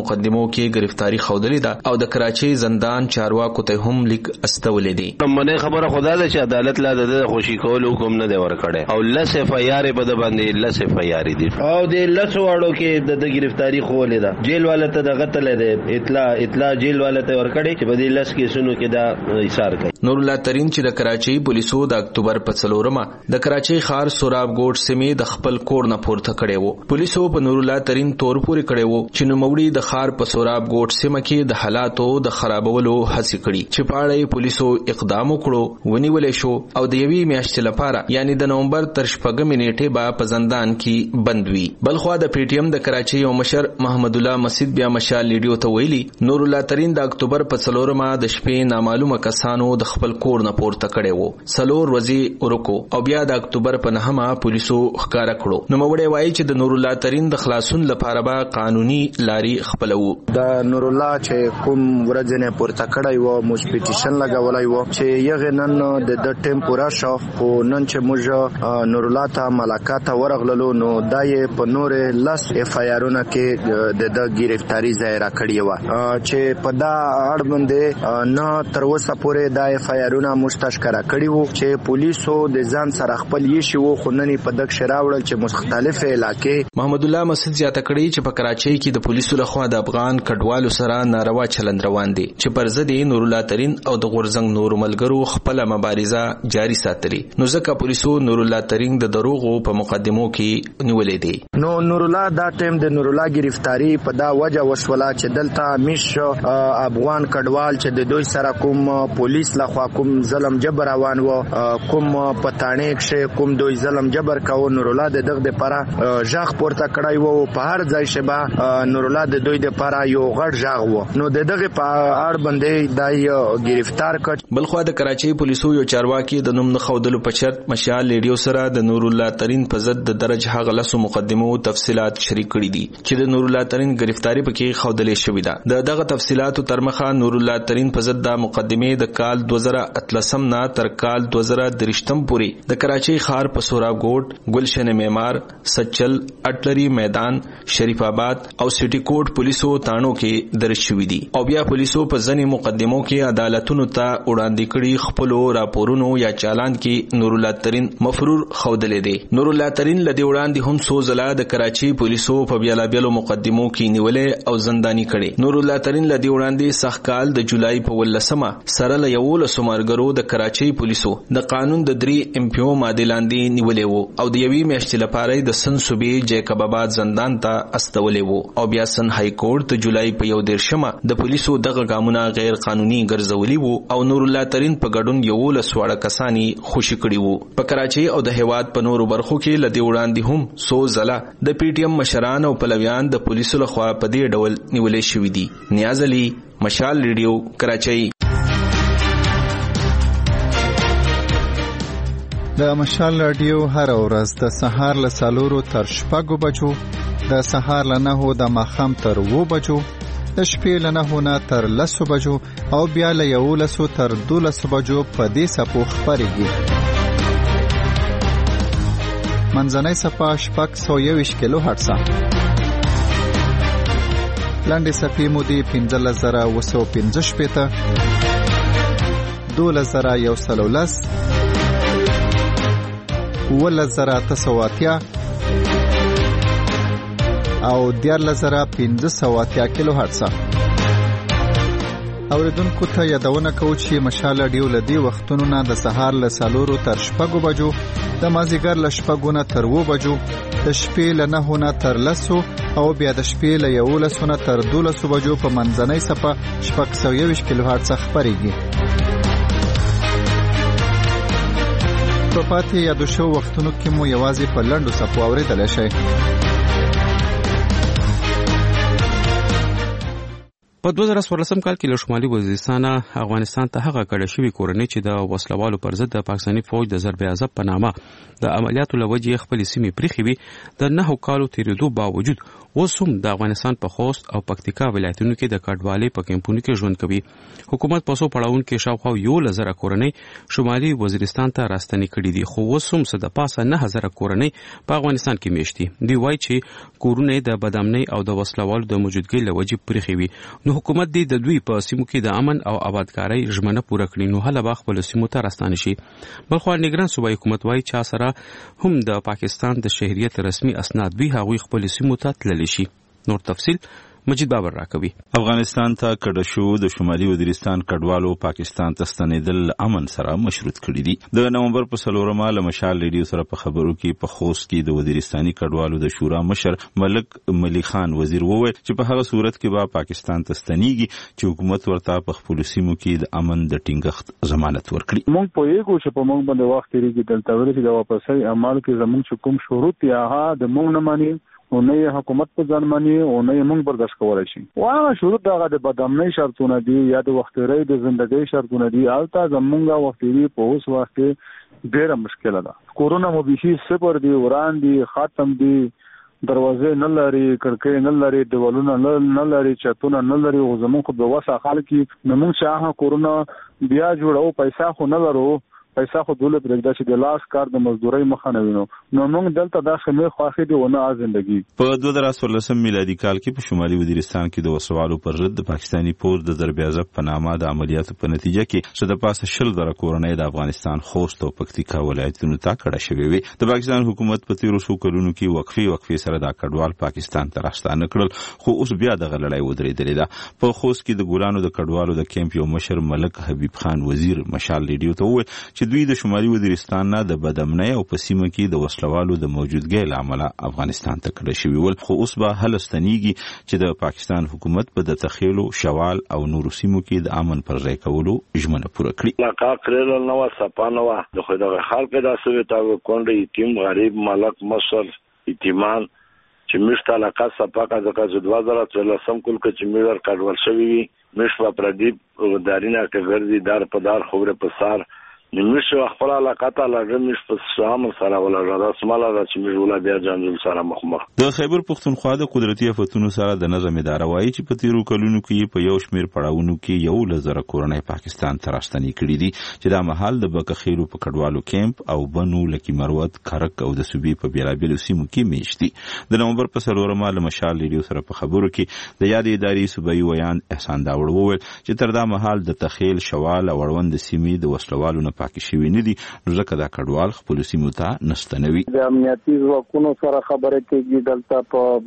کې گرفتاری خوندلې ده او د کراچۍ زندان چارواکو ته هم لیک استولې دي. منه خبره خدا ده چې عدالت لا د خوشي کول حکم نه دی ورکړی او لس اف ای آر په د باندې لس اف ای آر دي او د لس واړو کې د گرفتاری خولې ده. جیل والا ته د غتل ده اطلاع اطلاع جیل والا ته ورکړی چې په دې لس کیسونو کې دا ایثار کوي. نور الله ترين چې د کراچۍ پولیسو د اکتوبر په څلورمه د کراچۍ ښار سوراب ګوټ سیمې د خپل کور نه پورته کړي وو. پولیسو په نور الله ترين تور پورې کړي وو چې نوموړي د ښار په سوراب ګوټ سیمه کې د حالاتو د خرابولو هڅه کړي چې پاړې پولیسو اقدام وکړو ونیولې شو او د یوې میاشتې لپاره یعنی د نومبر تر شپږمې نیټې به په زندان کې بند وي. بلخوا د پی ټی ایم د کراچۍ او مشر محمد الله مسجد بیا مشال لیډیو ته ویلي نور الله ترين د اکتوبر په څلورمه د شپې نامعلومه کسانو د خپل کور نه پورته کړي وو. څلور ورځې ورکو او بیا د اکتوبر په نهمه پولیسو ښکارا کړو. نو موږ وایي چې د نور الله ترين د خلاصون لپاره به قانوني لاري خپلو. د نور الله چې کوم ورځ نه پورته کړی وو موږ پټیشن لګولای وو چې یغه نن د د ټیم پورا شو او نن چې موږ نور الله ته ملاقات ورغللو نو دای په نور لس اف ای آرونه کې د د گرفتاری ظاهر کړی و چې په دا اړه باندې نه تر اوسه پورې د اف ای آرونه مستشکره کړی وو چې پولیسو د ځان سره خپل یې شو خننی په دک شراوړل چې مختلفه علاقې. محمد الله مسجد زیاته کړی چې په کراچۍ کې د پولیسو لخوا د افغان کډوالو سره ناروا چلند روان دي چې پر ضد نور الله ترين او د غورزنګ نور ملګرو خپل مبارزه جاری ساتلي. نو ځکه پولیسو نور الله ترين د دروغو په مقدمو کې نیولې دي. نو نور الله دا ټیم د نور الله گرفتاری په دا وجه وسوله چې دلته میش افغان کډوال چې د دوی سره کوم پولیس لخوا کوم ظلم جبر روان و کوم پټانې کې کوم دوی ظلم جبر کاوه نور الله د دغه لپاره ژغ پورته کړای وو په هر ځای شبا نور الله د دوی لپاره یو غړ ژغ وو. نو د دغه په اړه باندې دای گرفتار کړ. بلخوا د کراچۍ پولیسو یو چارواکي د نوم خودلو په شرط مشال لیډیو سره د نور الله ترين په ضد د درجه هغه لاسو مقدمو تفصيلات شریک کړي دي چې د نور الله ترين گرفتاری پکې خودلې شوې ده. د دغه تفصيلاتو ترمخه نور الله ترين په ضد د مقدمه د کال دوه زره اتلسم نه تر کال دوه زره درشتم پورې د کراچۍ ښار په سوراب ګوټ گلشن معمار سچل اټلری میدان شریف آباد او سټي کوټ پولیسو تانو کې درج شوې دي او بیا پولیسو په ځنې مقدمو کې عدالتونو ته وړاندې کړي خپل راپورونو یا چالان کې نور الله ترين مفرور خودلې دي. نور الله ترين لدی وړاندې هم سو زلا د کراچۍ پولیسو په بیلا بیلو مقدمو کې نیولې او زندانی کړي. نور الله ترين لدی وړاندې سخت کال د جولای په ولسمه سره له یو لسمارګرو د کراچۍ پولیسو د قانون د درې ام پی او ماده لاندې نیولې وو او د یوې میاشتې لپاره د سن صوبې جیکب آباد زندان ته استولې وو او بیا سن های کورټ د جولای په یو دیرشمه د پولیسو دغه ګامونه غیر قانوني ګرځولي وو او نور الله ترين په ګډون یو لسواړه کسانی خوشی کړي وو. په کراچۍ او د هیواد په نورو برخو کې لدی وړاندې هم سو زلا د پی ټی ایم مشران او پلویان د پولیسو لخوا په دې ډول نیولې شوې دي. نیاز علي مشال ریډیو کراچۍ. د مشال رادیو هر ورځ د سهار له څلورو تر شپږو بجو د سهار له نهو د ماښام تر اوو بجو د شپې له نهو نه تر لسو بجو او بیا له یولسو تر دولسو بجو په دې څپو خپرېږي. منځنۍ څپه شپږ سوه یوویشت کیلو هرټزه. لنډې څپې مودې پنځلس زره اوه سوه پنځه شپېته دولس زره یو سل او لس اوولس زره اته سوه اتیا او دیارلس زره پنځه سوه اتیا کیلو هرټزه. اوریدونکو ته یادونه کوو چې مشال رادیو له دې وختونو نه د سهار له څلورو تر شپږو بجو د مازدیګر له شپږو نه تر اوو بجو د شپې له نهو نه تر لسو او بیا د شپې له یولسو نه تر دولسو بجو په منځنۍ څپه شپږ سوه یوویشت کیلو هرټزه خپرېږي. په پاتې یادو شوو وختونو کې مو یوازې په لنډو څپو اورېدلی شئ. په دوه زره څوارلسم کال کې له شمالي وزیرستان افغانستان ته هغه کډه شوې کورنۍ چې د وسلوالو پر ضد د پاکستاني فوج د ضرب عذاب په نامه د عملیاتو له وجې خپل سیمې پریښې وي د نهو کالو تیریدو باوجود اوس هم د افغانستان په خوست او پکتیکا ولایتونو کې د کډوالۍ په کیمپونو کې ژوند کوي. حکومت په څو پړاوونو کې شاوخوا یولس زره کورنۍ شمالي وزیرستان ته راستنې کړي دي، خو اوس هم څه د پاسه نهه زره کورنۍ په افغانستان کې میشت دي. دوی وایي چې کورونه د بدامنۍ او د وسلوالو د موجودګۍ له وجې پریښې وي. نو حکومت دې د دوی په سیمو کې د امن او آبادکارۍ ژمنه پوره کړي، نو هله به خپل سیمو ته راستانه شي. بلخو نگران صوبایي حکومت وایي چې سره هم د پاکستان د شهریت رسمي اسناد دوی هغوی خپل سیمو ته تللی شي. نور تفصیل مجید بابر راکوي. افغانستان ته کډه شو د شمالي وزیرستان کډوالو پاکستان ته ستنېدل امن سره مشروط کړي دي. د نومبر په څلورمه له مشال ریډیو سره په خبرو کې په خوست کې د وزیرستاني کډوالو د شورا مشر ملک ملي خان وزیر وویل چې په هغه صورت کې به پاکستان ته ستنېږي چې حکومت ورته په خپل سیمو کې د امن د ټینګښت ضمانت ورکړي. موږ په یو چې په موږ باندې وخت لري دلته ورته د واپسۍ عمل کې زموږ کوم شروط یا ها د موږ نه مانی او نه حکومت په ځان مانی او نه موږ برداشت کولای شي. واغه شروط دغه د بدامنۍ شرطونه دي یا د وخت لري د ژوندۍ شرطونه دي. البته زمونږه وخت لري په اوس وخت ډیره مشکله ده. کورونا مو بيشي صفر دي، وران دي، ختم دي، دروازې نه لري، کړکۍ نه لري، دیوالونه نه لري، چتونه نه لري. او زمونږ په وسه خلک کې نمون شاه کورونا بیا جوړو پیسې خو نه لرو، پیسې خو دولت پرېږده چې د لاس کار د مزدورۍ مخه نه وینو. نو موږ دلته دا خمه خواخې دي ونه ا زندگی. په دوه زره څوارلسم میلادي کال کې په شمالي وزیرستان کې د وسوالو پر ضد د پاکستاني پوځ د ضرب عذاب په نامه د عملیاتو په نتیجه کې څه د پاسه شل زره کورنۍ د افغانستان خوست او پکتیکا ولایتونو ته کډه شوې وي. د پاکستان حکومت په تیرو څو کلونو کې وقفې وقفې سره د کډوال پاکستان ته راستانه کړل، خو اوس بیا د غلړای ودرېدلې ده. په خوست کې د ګورانو د کډوالو د کیمپ یو مشر ملک حبیب خان وزیر مشال ریډیو ته وویل چې دوی د شمالي وزیرستان نه د بدامنۍ او په سیمه کې د وسلوالو د موجودګۍ له امله افغانستان ته کډه شوي ول، خو اوس به هله ستنېږي چې د پاکستان حکومت په د تخیلو شوال او نورو سیمو کې د امن پر ځای کولو ژمنه پوره کړي. لکه کړل نو سپانه وا د خو د خلک د سوي تا کونډې یتیم غریب ملک مصر یتیمان چې مشته علاقه سپاکه ځکه دوه زره څلورم کول کې چې میړر کډوال شوی وي مشوا پردیپ دارینا کې ګرځي دار په دار خوره په سار نمیشه خپل علاقه ته لاګم مش په سلام سره ولا را سماله را چې موږ ولا بیا جنجال سره مخمخ. د خیبر پختونخوا د قدرتي آفتونو سره د نظم اداره وایي چې په تیرو کلونو کې په یو شمیر پړاوونو کې یو لزر کورنۍ پاکستان ته راستنې کړي دي چې د محل د بکخیرو په کډوالو کیمپ او بنو لکی مروت کرک او د صوبې په بیلابیلو سیمو کې میشتي. د نومبر په څلورمه له مشال ریډیو سره په خبرو کې د یاد اداري صوبایي ویان احسان داوړ وویل چې تر دا محل د تخیل شوال او وړوند سیمې د وسلوالو نه پاکي شوي نه دي، نو ځکه دا کډوال خپل سیمو ته نستنوي. د امنیتي ځواکونو سره خبره کېږي دلته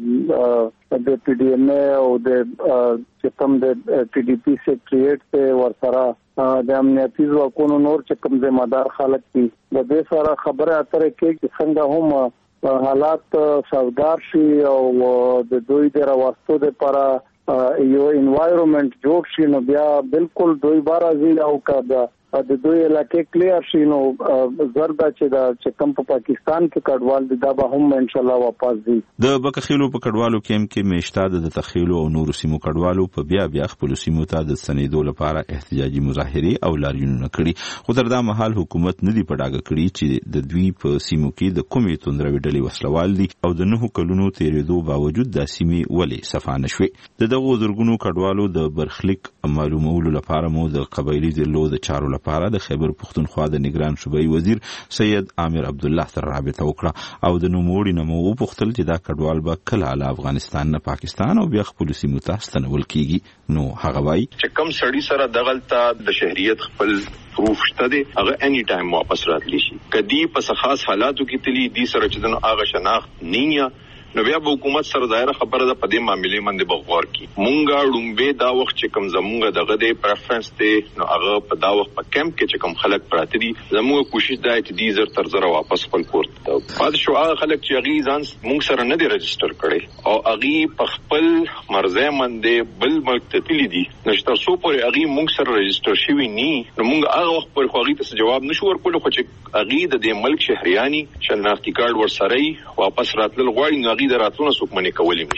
په د پی ډی ایم او د چې کوم د ټي ډي پی سیکریټریټ ته ورسره د امنیتي ځواکونو نور چې کوم ذمہدار خلک دي د دې سره خبره اترې کې چې څنګه هم حالات سازگار شي او د دوی د راوستو لپاره یو انوایرنمنت جوړ شي. نو بیا بالکل دوی بار ازي او کده د دوی علاقې کلیر شي. نو زردا چې د چکم په پاکستان کې کډوال دي دا به هم ان شاء الله واپس دي. د بکخیلو په کډوالو کیمپ کې میشته د تخیلو او نورو سیمو کډوالو په بیا بیا خپل سیمو ته د سنیدو لپاره احتجاجي مظاهره او لاریونونه کړي، خو تر دا مهال حکومت نه دی پډاګه کړی چې د دوی په سیمو کې د کومې توندروي ډلې وسلوال دي او د نهو کلونو تیریدو باوجود د سیمې ولې صفانه شوي. د دغه زرګونو کډوالو د برخلیک معلومولو لپاره مو د قبایلی ضلعو د چارو لپاره د خیبر پختونخوا د نگران صوبایي وزیر سید عامر عبد الله سره رابطه وکړه او د نوموړي نومو وپوښتل چې دا کډوال به کله له افغانستان نه پاکستان او بیا خپل سیمو ته ستنول کیږي. نو هغه وایي چې کم سړی سره دغلطه د شهریت خپل پروف شته دی هغه اني ټایم واپس راتلی شي. کدی په خاص حالاتو کې تلی دي سره چې دنو هغه شناخت نینیا نو بیا به حکومت سره ظاهره خبره ده په دې معاملې باندې بغور کی. مونږه ډومبه دا وخت چې کم زمونږه دغه د پریفرنس ته نو هغه په دا وخت په کیمپ کې چې کم خلک پراته دي زموږه کوشش ده چې دې زر تر زر واپس خپل کوړ ته پاد شو. هغه خلک چې هغه ځان مونږ سره نه دی رجستر کړي او هغه په خپل مرزه باندې بل ملک ته تللی دي نشته سو پورې هغه مونږ سره رجستر شوی ني نو مونږ هغه وخت پر خو هغه ته جواب نشو ورکول خو چې هغه د دې ملک شهرياني شناختی کارت ورسره واپس راتلل غواړي نو هغه دراتونه څوک منې کولې نشي.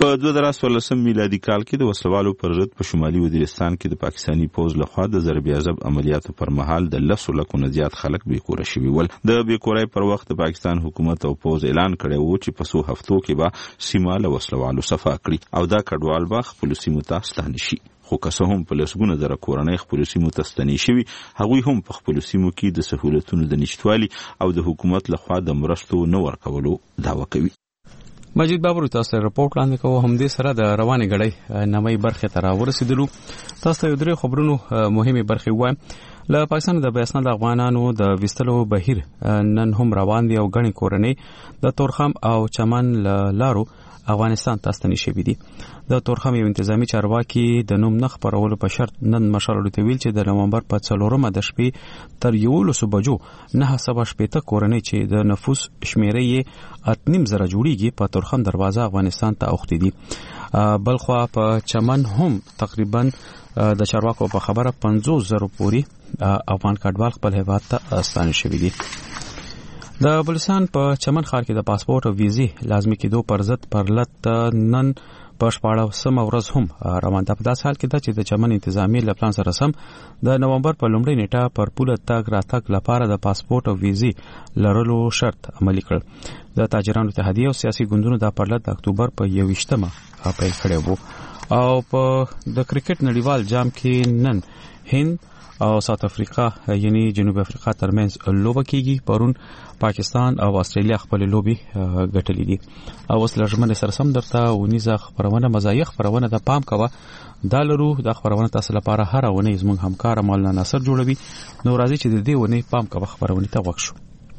په دوه زره څوارلسم میلادي کال کې د وسلوالو پر ضد په شمالي وزیرستان کې د پاکستاني پوځ لخوا د ضرب عذاب عملیاتو پر مهال د لسو لکو نه زیات خلک بیکوره شوي ول. د بیکورۍ پر وخت د پاکستان حکومت او پوځ اعلان کړی و چې په څو هفتو کې به سیمه له وسلوالو صفا کړي او دا کډوال به خپلو سیمو ته ستانه شي. خو که څه هم په لسګونه زره کورنۍ خپلو سیمو ته ستنې شوي، هغوی هم په خپلو سیمو کې د سهولتونو د نشتوالي او د حکومت لخوا د مرستو نه ورکولو دعوه کوي. مجید بابر تاسو رپورټ وړاندې کوو. هم دې سره د روانې غړۍ نمای برخه ته راورسېدلو. تاسو یو درې خبرونو مهمه برخه وایم. له پاکستان د بیاسنه د افغانانو د وستلو بهیر نن هم روان دي او غني کورنۍ د تورخم او چمن لارو افغانستان ته ستنې شوي دي. د تورخم یو انتظامی چارواکي د نوم نه خبرولو په شرط نن مشرلو ته ویل چې د نومبر په څلورمه د شپې تر یولسو بجو نه سبا شپېته کورنۍ چې د نفوس شمیره یې اتنیم زره جوړیږي په تورخم دروازه افغانستان ته اوختي دي. بلخوا په چمن هم تقریبا د چارواکو په خبره پنځوس زره پوري افغان کډوال خپل هیواد ته ستانه شوي دي. د بلوچستان په چمن ښار کې د پاسپورت او ویزې لازمي کېدو پر ضد پرلت نن په شپاړسمه ورځ هم روان ده. په داسې حال کې ده چې د چمن انتظامی له پلان سره سم د نومبر په لومړۍ نیټه پر پوله تګ راتګ لپاره د پاسپورت او ویزې لرلو شرط عملي کړ. د تاجرانو اتحادیه او سیاسي ګوندونو دا پرلت د اکتوبر په یوویشتمه پیل کړی وو. او په د کرکټ نړیوال جام کې نن هند او ساوث افریقا یعنی جنوب افریقا ترمنځ لوبه کیږي. پرون پاکستان او استرالیا خپل لوبي ګټلې دي. او اوس لږمن سره سم درته ونیزه خبرونه مزایخ خبرونه د پام کوه دا لرو. د خبرونه تاسو لپاره هر ونه زموږ همکار مولانا ناصر جوړوي. نو راځي چې د دې ونه پام کوه خبرونه ته وښو.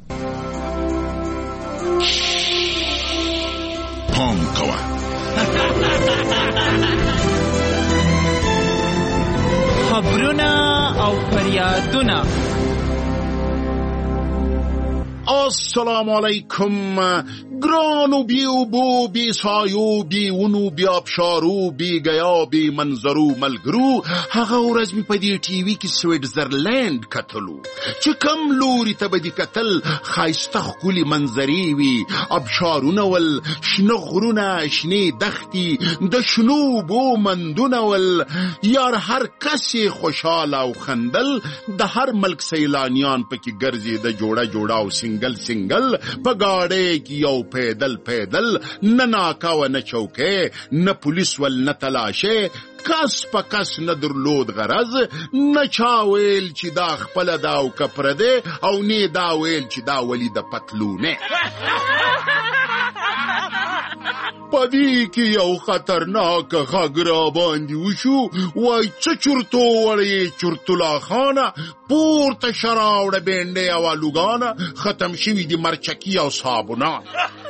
پام کوه خبرونه او فریادونه. السلام علیکم. گرانو بیو بو بی سایو بی ونو بی ابشارو بی گیا بی منظرو ملګرو. هغه ورځ می په دې ټي وي کې سویټزرلند کتلو چې کم لوري ته به دې کتل ښایسته ښکلي منظرې وي، ابشارونه ول، شنه غرونه، شنې دښتې، د شنو اوبو مندونه ول. یار هر کس یې خوشحاله او خندل. د هر ملک سیلانیان پکې ګرځي د جوړه جوړه او سنگل سنگل په گاڑی کی یو پیدل پیدل. نه ناکا و نه چوکه نه پولیس ول نه تلاشه، کس پا کس نه درلود غرض. نه چا ویل چې دا خپل دا او کپرده او نه دا ویل چې دا ولی د پتلونه. پدی کی یو خطرناک غږ را باندې وشو. وای څه چورتو وړې چورتلا خانه پورته شراوړه بینډې او لوګانه ختم شوي دي مرچکی او صابونان.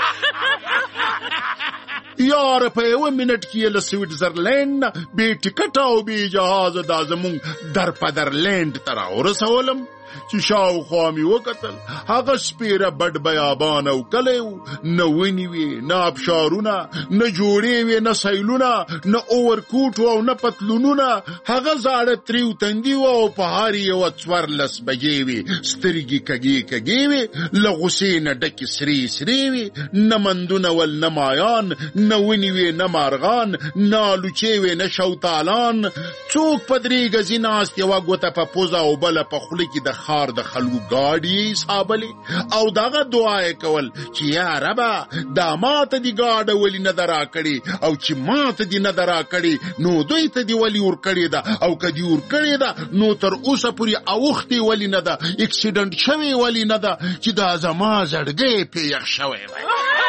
یار په یو منټ کې له سویټزرلند بې ټکټ او بې جهازه دا زمونږ در پدرلند ته راورسولم. چې شاوخوا مې وکتل، هغه سپیره بډ بیابان او کلی و. نه ونې وې، نه ابشارونه، نه جوړې وې، نه سیلونه، نه اوورکوټ او نه پتلونونه. هغه زاړه تریو تندي و او په هر یوه څوارلس بجې وې. سترګې کږې کږې وې، له غوسې نه ډکې سرې سرې وې. نه مندونه ول، نه مایان، نه ونې وې، نه مارغان، نه الوچې وې، نه شوتالان. څوک په درې ګزي ناست، یوه ګوته په پوزه او بله په خوله کې د خار د خلکو ګاډي صابلي او دغه دعا کول چې یا ربا دا ماته دی ګاډه ولی نه درا کړي او چې ماته دی نه درا کړي نو دوی ته دی ولی ور کړي دا او کدی ور کړي دا نو تر اوسه پورې اوختي ولی نه دا اکسیډنټ شوی ولی نه دا چې دا زما زړګي پیښ شوی وای.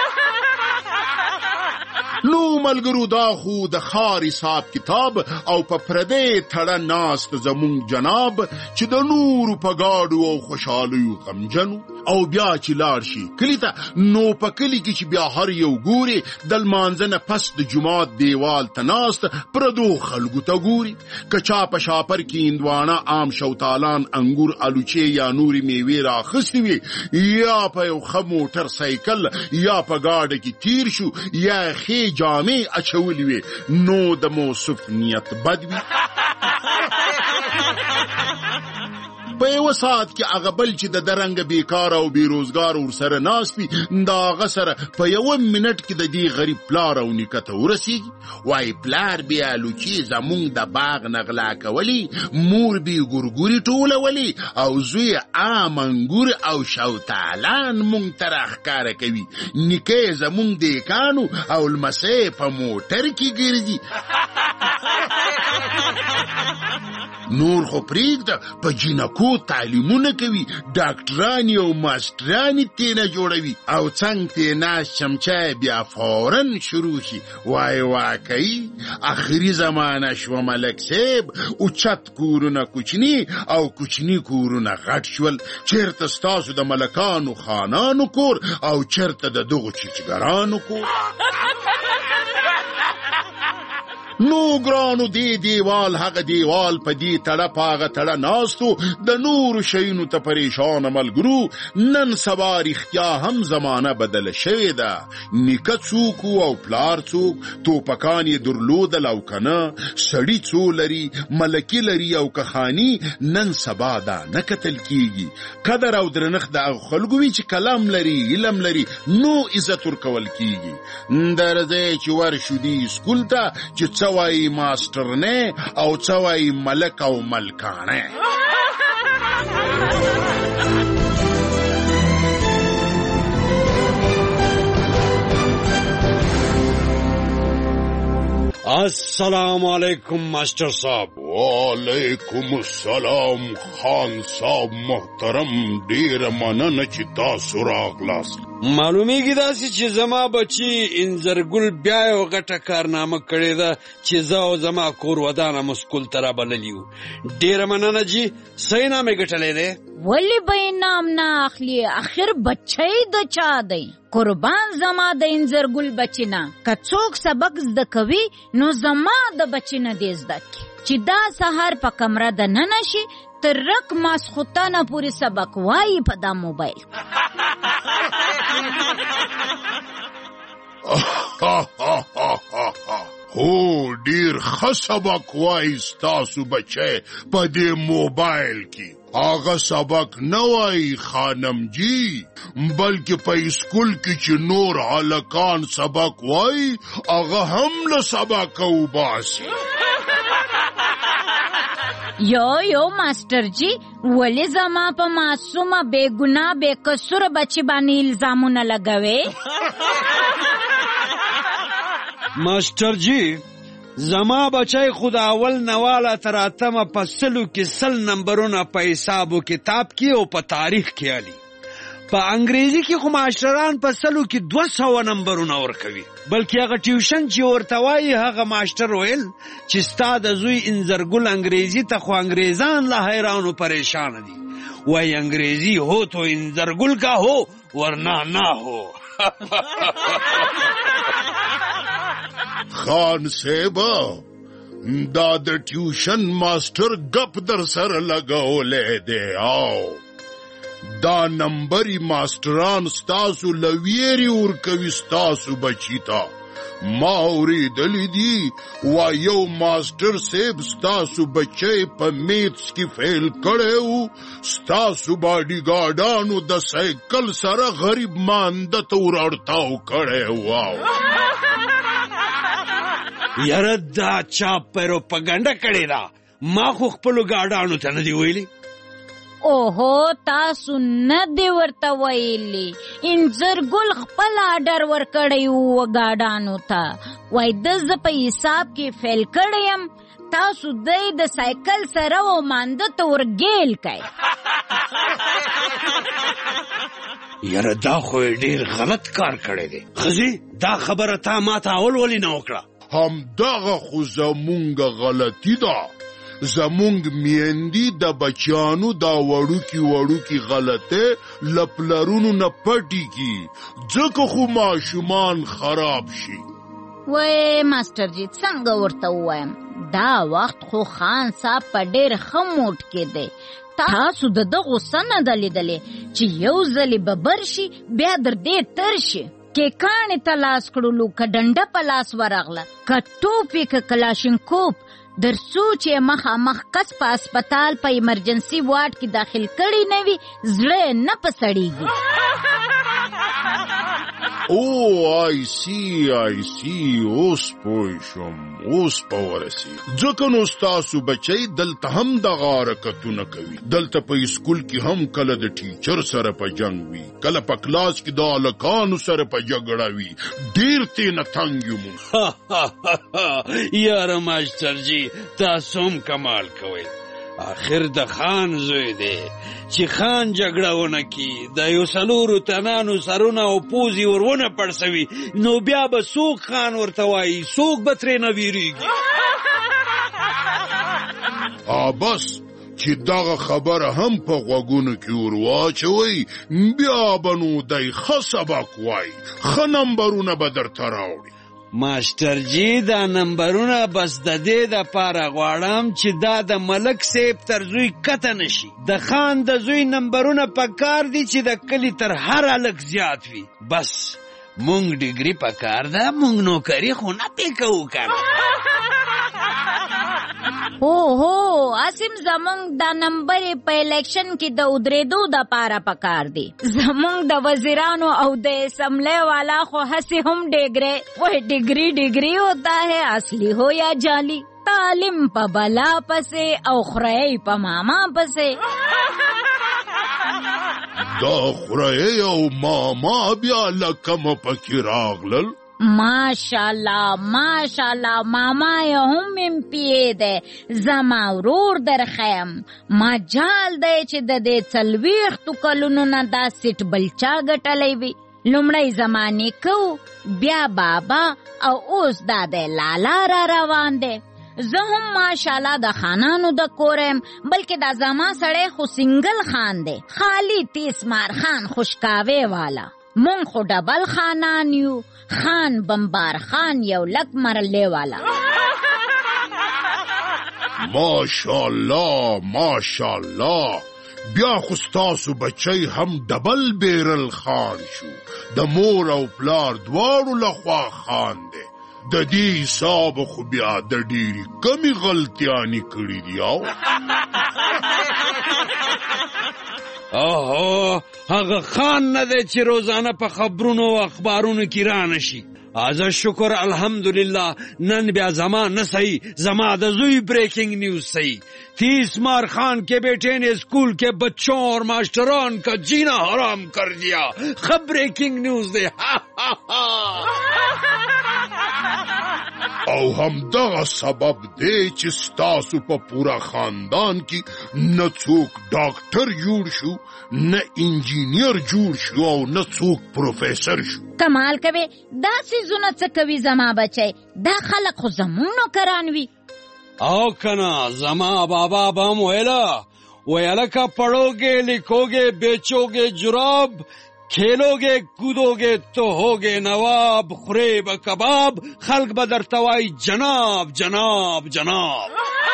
نو ملګرو دا خو د خار حساب کتاب او په پردې تړه ناست زمون جناب چې د نورو په گاډو او خوشحالیو غمجنو او بیا چې لاړ شي کلی ته نو په کلی کې چې بیا هر یو ګوري د لمانځه نه پس د جومات دیوال ته ناست پردو خلکو ته ګوري. که چا په شاپر کې هندوانه، عام شوتالان، انګور، الوچې یا نورې میوې راخستې وي، یا په یو ښه موټر سایکل یا په گاډه کې تیر شو یا خې جامې اچولې وي، نو د موصف نیت بد وي. په یو ساعت کې هغه بل چې د درنګ بیکار او بیروزګار ورسره ناست وي دا هغه سره په یو منټ کې د دې غریب پلار او نیکه ته ورسېږي وایي پلار بیا لوچي زمونږ د باغ نغلا کولی مور بې ګورګوري ټولولي او زوی عام انګور او شوتالان مونږ ته راښکاره کوي نیکه یې زمونږ دیکانو او لمسی په موټر کې ګرځي نور خو پرېږده په جینکو تعلیمونه کوي ډاکټرانې او ماسټرانې تېنه جوړوي او څنګ تې ناست چمچه بیا فورن شروع شي وای واقعي اخري زمانه شوه ملک صاحب اوچت کورونه کوچني او کوچني کورونه غټ شول چېرته ستاسو د ملکانو خانانو کور او چېرته د دغو چیچګرانو کور نو ګرانو دی دیوال هغه دیوال په دې تړه پاغه تړه ناستو د نور شیونو ته پریشان ملګرو نن سبا رښتیا هم زمانه بدله شوې ده نیکه څوک او پلار څوک توپکان یې درلودل او کنه سړي څو لري ملکي لري او کخاني نن سبا دا نه کتل کیږي قدر او درنښت د خلکو وی چې کلام لري علم لري نو عزت ورکول کیږي درځي چې ورشو دي سکول ته چې چوای ماستر نه او چوای ملک او ملکانه السلام علیکم ماسٹر صاحب. وعلیکم السلام خان صاحب محترم ډیر مننه چې تاسو راغلاست. معلومیږي داسې چې زما بچی انځرګل بیا یو غټه کارنامه کړې ده چې زه او زما کور ودانه مسکول ته رابللي وو. ډېره مننه جي. صحیح نام یې ګټلی دی؟ ولې به یې نام نه اخلي؟ آخر بچی د چا دی؟ قربان زما د انځرګل بچی نه. که څوک سبق زده کوي نو زما د بچی نه دې زده کړي چې دا سهار په کمره دننه شي تر رک ماسخوتانه پورې سبق وایي په دا موبایل. هو ډیر ښه سبق وایي ستاسو بچی په دې موبایل کې. هغه سبق نه وایي خانم جی بلکې په اسکول کې چې نور هلکان سبق وایي هغه هم له سبقه وباسي. یو یو ماسټر جی ولې زما په معصومه بې ګناه بې قصوره بچی باندې الزامونه لګوي؟ ماسټر جی زما بچی خود اول نواله تر اتمه په سلو کې سل نمبرونه په حساب و کتاب کې او په تاریخ کې علي. په انګریزي کې خو ماشټران په سلو کې دوه سوه نمبرونه ورکوي. بلکې هغه ټیوشن چې ورته وایي هغه ماشټر ویل چې ستا د زوی انځرګل انګریزي ته خو انګریزان له حیران و پریشان دي. وایي انګریزي هو تو انځرګل کا هو ورنه نه هو. خان صاحبه دا د ټیوشن ماسټر ګپ در سره لګولی دی. او دا نمبري ماسټران ستاسو لویری ورکوي ستاسو بچی ته. ما اورېدلی دي وا یو ماسټر صاحب ستاسو بچی په میتس کې فیل کړی و ستاسو باډي ګارډانو د سایکل سره غریب مانده ته ورړتاو کړی و. یاره دا چا پروپاګانډه کړې ده. ما خو خپلو ګاډانو ته نه دي ویلي. اوهو تاسو نه دی ورته ویلي. انځرګل خپل آډر ورکړی و ګاډانو ته. وای د زه په حساب کې فیل کړی یم تاسو دی د سایکل سره و مانده ته ورګیل کوئ. یاره دا خو ډېر غلط کار کړی دی. ښځې دا خبره تا ما ته اول ولې نه وکړه؟ همدغه خو زمونږ غلطي ده. زمونږ میندې د بچیانو دا وړوکي وړوکي غلطۍ له پلرونو نه پټي کي ځکه خو ماشومان خراب شي. وای ماسټر جی څنګه ورته ووایم؟ دا وخت خو خان صاحب په ډېر ښه موډ کې دی. تاسو د ده غوسه نه ده لیدلې چې یو ځلې به بر شي بیا در دې تر شي. که کاڼې ته لاس کړلو که ډنډه په لاس ورغله که ټوپ یې که کلاشینکوپ درڅو چې مخامخ کس په هسپتال په ایمرجنسي وارډ کې داخل کړي نه وي زړه نه په سړیږي. او آی سی آی سی اوس پوه شوم، اوس په ورسي. ځکه نو ستاسو بچی دلته هم دغه حرکتونه کوي. دلته په اسکول کې هم کله د ټیچر سره په جنگ وي، کله په کلاس کې د هلکانو سره په جګړه وي. ډېر تېنه تنګ یو مونږ. یاره ماسټر جي تاسو هم کمال کوئ. آخر د خان زوی دی چې خان جګړه ونه کی د یو څلورو تنانو سرونه او پوزي ورونه پړسوي، نو بیا به څوک خان ورته وایي، څوک به ترې نه ویریږي. بس چې دغه خبره هم په غوږونو کې ور واچوئ، بیا به نو دی ښه سبق وایي، ښه نمبرونه به درته راوړي. ماسټر جي دا نمبرونه بس د دې دپاره غواړم چې دا د ملک صاحب تر زوی کته نشي. د خان د زوی نمبرونه پکار دي چې د کلي تر هر هلک زیات وي. بس مونږ ډیګري پکار ده، مونږ نوکري خو نه پې کوو کنه. هو هو اسیم زمونږ دا نمبر په الیکشن کې د ودرېدو دپاره پکار دی. زمونږ د وزیرانو او د اسمبلی والا خو هسې هم ډیګري وای ډیګري ډیګري ہوتا ہے اصلی ہو یا جعلی. تعلیم په بلا پسې او خورئ په ماما پسې. دا خورئ او ماما بیا لکم پکې راغلل. ماشاءالله ماشاءالله ماما یې هم ام پی ای دی. زما ورور درخیم مجال دی چې د دې څلوېښتو کلونو نه دا سیټ بلچا ګټلی وي. لومړی زما نیکه بیا بابا او اوس دا دی لالا را روان دی. زه هم ماشاءالله د خانانو د کور یم، بلکې دا زما سړی خو سنګل خان دی، خالی تیس مار خان خوشکاوی والا. مونږ خو ډبل خانان یو، خان بمبار خان یو لک مرلې والا. ماشاءالله ماشاءالله بیا خو ستاسو بچی هم ډبل بیرل خان شو، د مور او پلار دواړو لخوا خان دی. د دې حساب خو بیا د ډېرې کمې غلطیانې کړي دي. اوهو هغه خان نه دی چې روزانه په خبرونو او اخبارونو کې را نشي. آزا شکر الحمدللہ نن بیا زما نه صحیح، زما د زوی بریکنگ نیوز صحیح. تیس مار خان کے بیٹے نے اسکول کے بچوں اور ماسٹران کا جینا حرام کر دیا. خب بریکنگ نیوز دے. او هم دغه سبب دی چې ستاسو په پورا خاندان کې نه څوک ډاکټر جوړ شو، نه انجینیر جوړ شو او نه څوک پروفیسر شو. کمال کوي دا څیزونه څه کوي زما بچی؟ دا خلک خو زمونږ نوکران وي. او کنا زما بابا بام ویلا ویلا کا پڑھو گے لکھو گے بیچو گے جراب، کھیلو گے کودو گے تو ہوگے نواب، خریب کباب خلق بدر توائی جناب جناب جناب.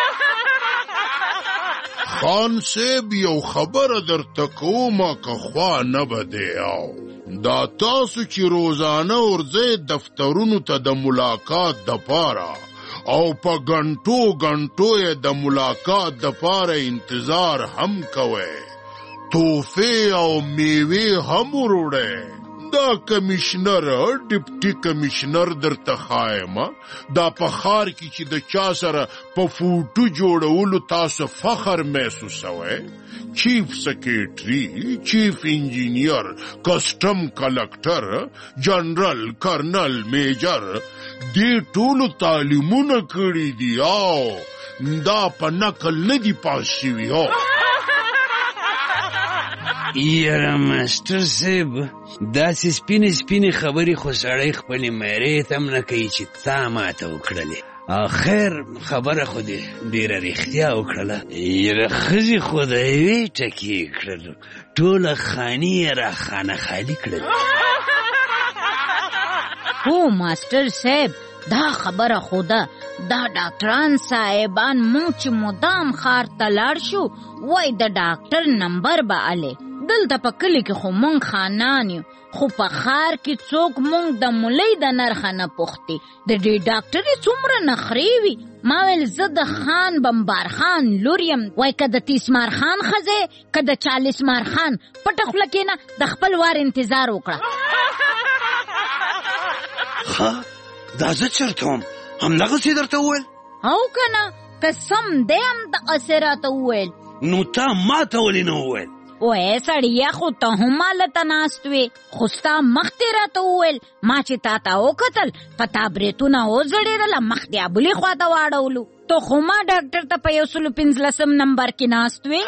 خان صاحب یو خبر در تکوما که خوا نبده آو. دا تاسو چې روزانه ورځئ دفترونو ته د ملاقات دپاره او په غنټو غنټو یې د ملاقات دپاره انتظار هم کوئ، توفه او میوه هم وروړئ. دا کمشنر ډیپټي کمشنر درته خایم دا په ښار کې چې د چا سره په فوټو جوړولو تاسو فخر محسوسوئ. چیف سیکریټري، چیف انجینیر، کسټم کلکټر، جنرال، کرنل، میجر، دې ټولو تعلیمونه کړي دي او دا په نقل نه دي پاس شوي. هو یاره ماسټر صاحب داسې سپینې سپینې خبرې خو سړی خپلې میرې ته هم نه کوي چې تا ماته وکړلې. آخر خبره خو دې ډېره رښتیا وکړله. یاره ښځې خو د یوې ټکې کړل، ټوله خاني یې را خانه خالي کړل. هو ماسټر صاحب دا خبره خو ده. دا ډاکټران صاحبان مونږ چې مدام ښار ته لاړ شو وای د ډاکټر نمبر به الې دلته په کلي کې خو مونږ خانان یو، خو په ښار کې څوک مونږ د مولۍ د نرخه نه پوښتي. د دې ډاکټرې څومره نخرې وي. ما ویل زه د خان بمبار خان لور یم. وای که د تیسمار خان ښځې که د چالیس مار خان پټه خوله کښېنه، د خپل وار انتظار وکړه. ښه دا زه چېرته وم؟ همدغسې درته وویل؟ او که نه، که سم دی همدغسې راته وویل. نو تا ما ته ولې نه وویل؟ وای سړیه خو ته هم هلته ناست وې، خو ستا مخ دې راته وویل. ما چې تا ته وکتل په تا برېتونه وځړېدله، مخ دې ابولې خوا ته واړولو. ته خو ما ډاکټر ته په یو سلو پنځلسم نمبر کې ناست وې.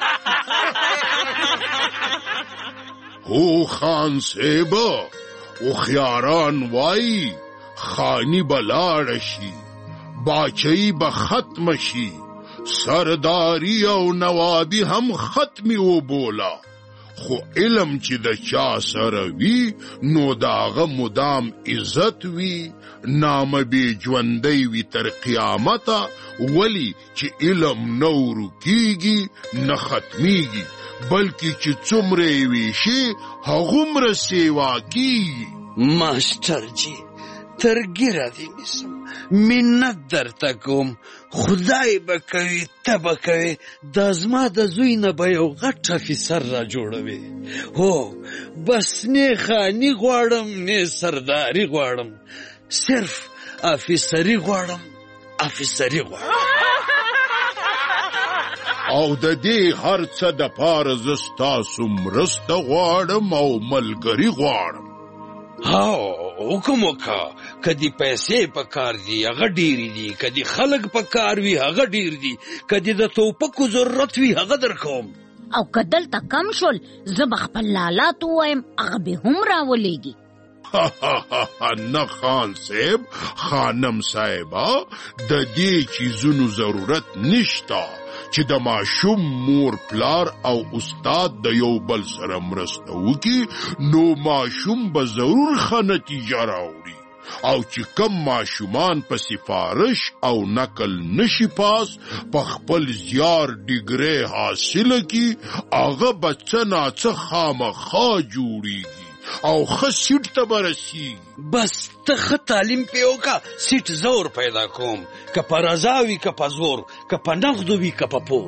هو خان صاحب، هوښیاران وایي خاني به لاړه شي، باچهی به ختمه شي، سرداری او نوابی هم ختمی و بولا. خو علم چې د چا سره وي نو داغه مدام عزت وي، نامه بی ژوندی وي تر قیامته. ولی چې علم نه ورکیږي نه ختمیږي، بلکې چې څومره یې ویشي هغومره سیوا کیږي. ماسټر جی ترګیره دې نیسم، منت درته کوم، خدای به کوي ته به کوي، دا زما د زوی نه به یو غټ افیسر را جوړوي. هو بس نه خاني غواړم نه سرداري غواړم، صرف افیسري غواړم، افیسري غواړم. او د دې هر څه د پاره زه ستاسو مرسته غواړم او ملګري غواړم. هاو حکم وکړه، که دې پیسې په کار دي هغه ډېرې دي، که دې خلک په کار وي هغه ډېر دي، که دې د توپکو ضرورت وي هغه درکوم. او که دلته کم شول زه به خپل لالات ووایم، هغه به هم راولېږي. نه خان صاحب، خانم صاحبه، د دې چیزونو ضرورت نشته چې د ماشوم مور پلار او استاد د یو بل سره مرسته وکړي، نو ماشوم به ضرور ښه نتیجه راوړي. او چې کم ماشومان په سفارش او نقل نشي پاس په خپل زیار ډیګرې حاصله کړي، هغه به څه ناڅه خامخا جوړیږي او ښه سیټ ته به رسیږي. بس ته ښه تعلیم پې وکړه، سیټ زور پیدا کوم، که په رضا وي که په زور، که په نغدو وي که په پور.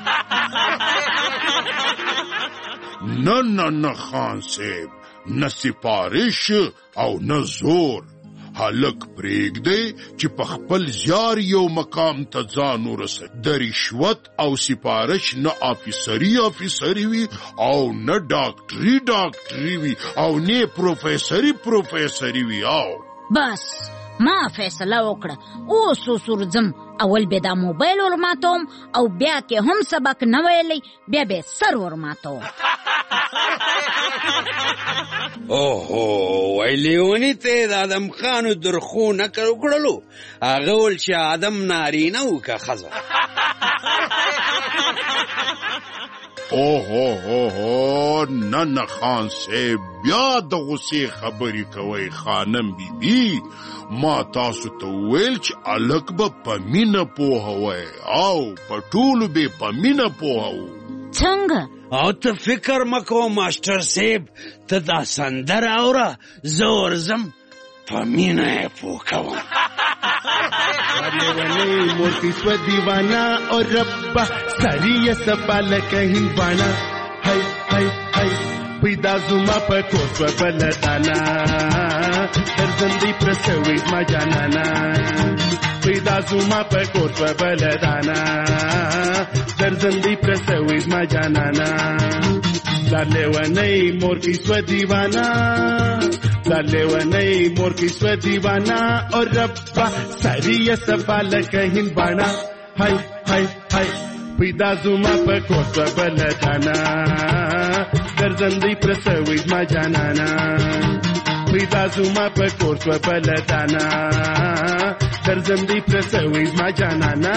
نه نه نه خان صاحب، نه سفارش او نه زور. هلک پرېږدئ چې په خپل زیار یو مقام ته ځان ورسوي. د رشوت او سفارش نه افیسري افیسري وي او نه ډاکټري ډاکټري وي او نه پروفیسري پروفیسري وي. او بس ما فیصله وکړه، اوس اوس ورځم. اول به دا موبایل ورماتوم او بیا کې هم سبق نه ویلی، بیا به سر ورماتوم. اوهو وای لیوني ته د ادم خانو درخو نکل وکړلو، هغه ول چې ادم نارینه و که ښځه. اوهو هو هو نه نه خان صاحب، بیا د غصې خبرې کوئ. خانم بی بی، ما تاسو ته وویل چې هلک به په مینه پوهوئ او په ټولو به په مینه پوهوو. څنګه؟ او ته فکر مه کوه ماسټر صاحب، ته دا سندره اوره، زه ورځم په مینه یې پوه کوم. لیونی موتی سو دیوانا اور ربا ساری سپال کہیں بانا ہے ہے ہے پیدا زما په کوڅه بلدانا درزندې پرسوي ما جانانا پیدا زما په کوڅه بلدانا درزندې پرسوي ما جانانا لا لیونی موتی سو دیوانا لا لیونی مور کی سو دیوانا اور ربا ساری سفال کہیں بانا ہائی ہائی ہائی پیدا زما په کوڅه بلدانا درزندې پرسوي ما جانانا پیدا زما په کوڅه بلدانا درزندې پرسوي ما جانانا.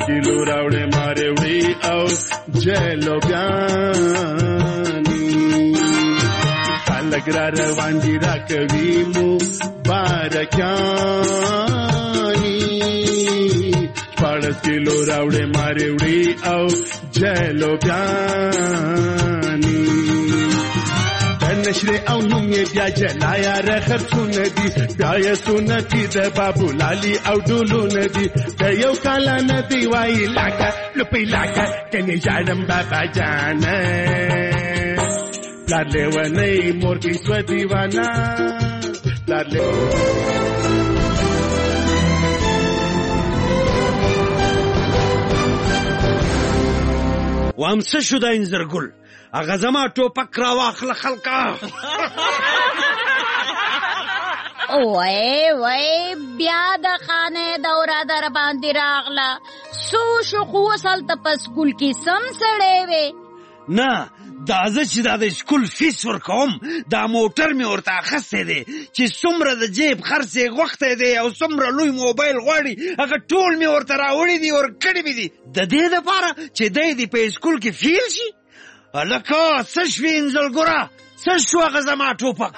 کیلو راوړې مارې وړي او جلو بیانې خلک را روان دي راکوي مبارکیانې شپاړس کیلو راوړې مارې وړي او جلو بیانې نشر او نوم یې بیا جلایا رخر سنتي بیا یې سنتي د بابو لالي او ډولو ندي د یو کاله ندي وای لاکه لپی لاکه کني جاړم بابا جان پلار لیونی مور کی سو دیوانا پلار وام څه شو د انځرګل اغه زما ټوپک را واخله خلکا وای وای بیا د خانه دوره در باندې راغله سو شو خو وسل ته په سکول کې سم سړې وې نه دا زه چې دا د سکول فیس ورکوم دا موټر مې ورته اخیستی دی چې څومره د جیب خرڅ یې غوښتی دی او څومره لوی موبایل غواړي هغه ټول مې ورته راوړي دي ورکړي مې دي د دې دپاره چې دی دې په سکول کې فیل شي لکه څه شوې انځلګوره څه شو هغه زما ټوپک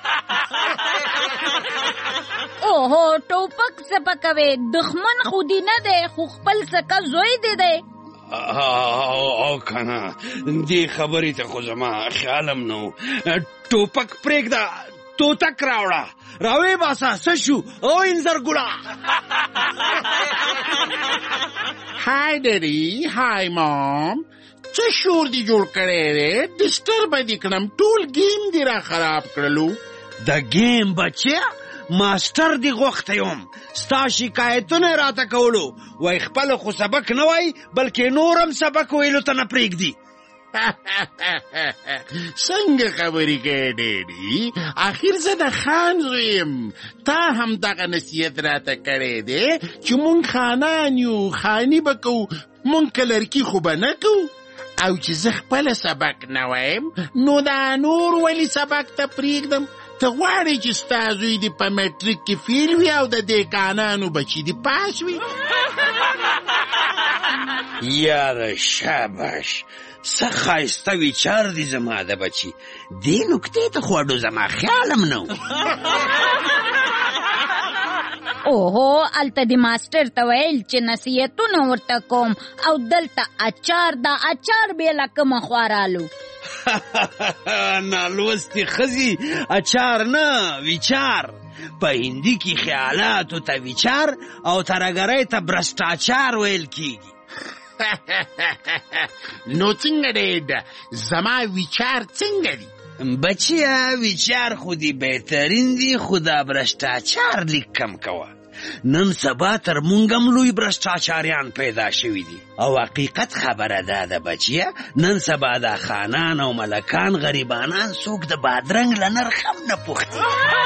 اوهو ټوپک څه پکوې دښمن خو دې نه دی خو خپل سکه زوی دې دی او کنه دې خبرې ته خو زما خیالم نه و ټوپک پرېږده توتک راوړه راوې باسه څه شو او انځرګوړه هاي ډیډي هاي مام څه شور دی جوړ کړی دی ډسټرب دې کړم ټول گیم دې را خراب کړلو د گیم بچیا ماستر دی غوښتی وم ستا شکایتونه یې راته کولو وای خپل خو سبق نه وای بلکې نورم سبق ویلو ته نه پرېږدي څنګه خبرې کوې ډیډي آخر زه د خان زوی یم تا هم دغه نصیحت راته کړی دی چې مونږ خانان یو خاني به کوو مونږ که لرکي خو به نه کوو او چې زه خپله سبق نه وایم نو دا نور ولې سبق ته پرېږدم ته غواړې چې ستا زوی دې په میټریک کې فیل وي او د دېکانانو بچي دې پاس وي یاره شاباش څه ښایسته ویچار دي زما د بچي دې نکتې ته خو اډو زما خیالم نه و اوهو الته د ماسټر ته ویل چې نصیحتونه ورته کوم او دلته اچار دا اچار بېله کومه خوارالو نالوستې ښځې اچار نه ویچار په هندي کې خیالاتو ته ویچار او ترګرۍ ته برسټاچار ویل کېږي نو څنګه ډېډ زما ویچار څنګه دي بچیا ویچار خو دې بهترین دي خو دا برسټاچار لیک کم کوه نن سبا تر مونږ هم لوی برسټاچاریان پیدا شوي دي او حقیقت خبره ده د بچیه نن سبا دا خانان او ملکان غریبانان څوک د بادرنګ له نرخ هم نه پوښتي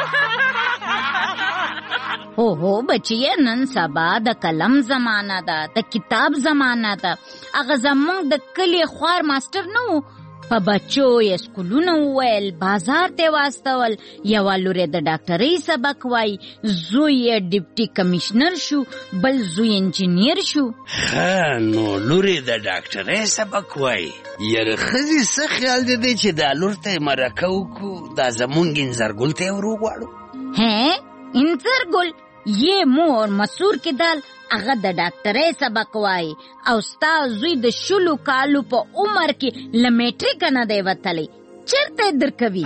اوهو بچیه نن سبا د قلم زمانه ده د کتاب زمانه ده هغه زمونږ د کلي خوار ماسټر نه و په بچو یې سکولونه وویل بازار ته واستول یوه لور یې د ډاکټرۍ سبق وای زوی یې ډپټي کمیشنر شو بل زوی انجینیر شو ښه نو لور یې د ډاکټرۍ سبق وای یاره ښځې څه خیال دی دی چې دا لور ته یې مرکه وکړو دا زمونږ انځرګل ته یې ور وغواړو هې انځرګل یې مور مسور کې دال هغه د ډاکټرۍ سبق وای او ستا زوی د شلو کالو په عمر کې له میټریکه نه دی وتلی چېرته یې درکوي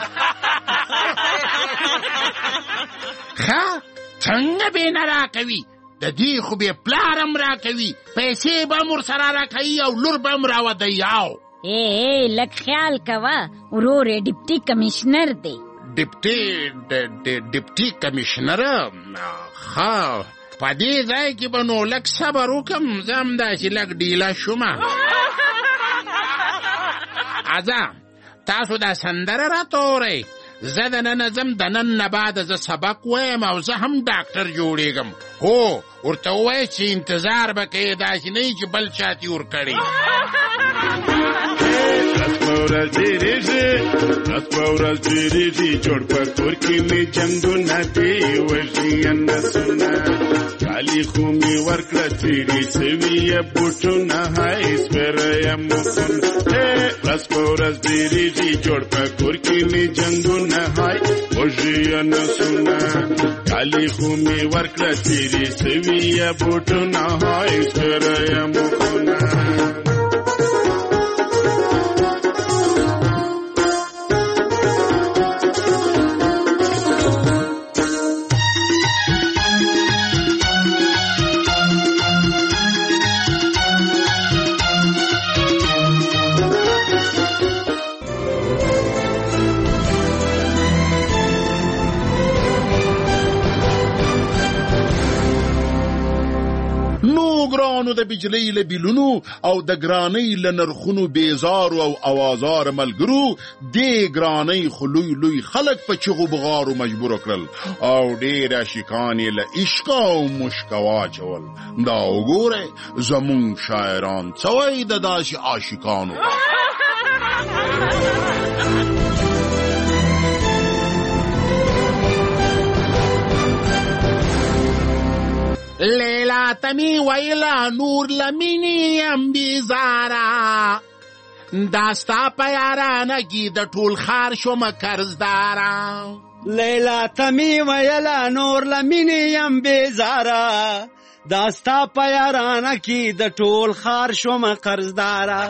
ښه څنګه بې نه راکوي د دې خو بې پلار هم راکوي پیسې به هم ورسره راکوي او لور به هم راودوي او ای لږ خیال کوه ورور یې ډپټي کمیشنر دی ډپټي ډپټي کمیشنر ښه په دې ځای کې به نو لږ صبر وکړم زه هم داسې لږ ډیله شومه ازه تاسو دا سندره راته اورئ زه د نن ځم د نن نه بعد زه سبق وایم او زه هم ډاکټر جوړېږم هو ورته ووایه چې انتظار به کوې داسې نه وي چې بل چا تې ورکړي رس په ورځ ډېرېږي رس په ورځ ډېرېږي جوړ په کور کې مې جنګونه دي وژني نسونه کالي خو مې ورکړه څېرې سوي یې بوټونه هی سپېره یم مخون رس په ورځ ډېرېږي جوړ په کور کې مې جنګونه هی وژني نسونه کالي خو مې ورکړه څېرې سوي یې بوټونه هی سپېره یم مخونه ګرانو د بجلۍ له بیلونو او د ګرانۍ له نرخونو بیزارو او اوازار ملګرو دې ګرانۍ خو لوی لوی خلک په چغو بغارو مجبور کړل او ډېر عاشقان یې له عشقه او مشکه واچول دا وګورئ زمونږ شاعران څه وایي د داسې عاشقانو لیلا تمی ویلا نور لمینی ام بیزارا داستا پیارانگی د ټول خار شوم قرضدارا لیلا تمی ویلا نور لمینی ام بیزارا داستا پیارانگی د ټول خار شوم قرضدارا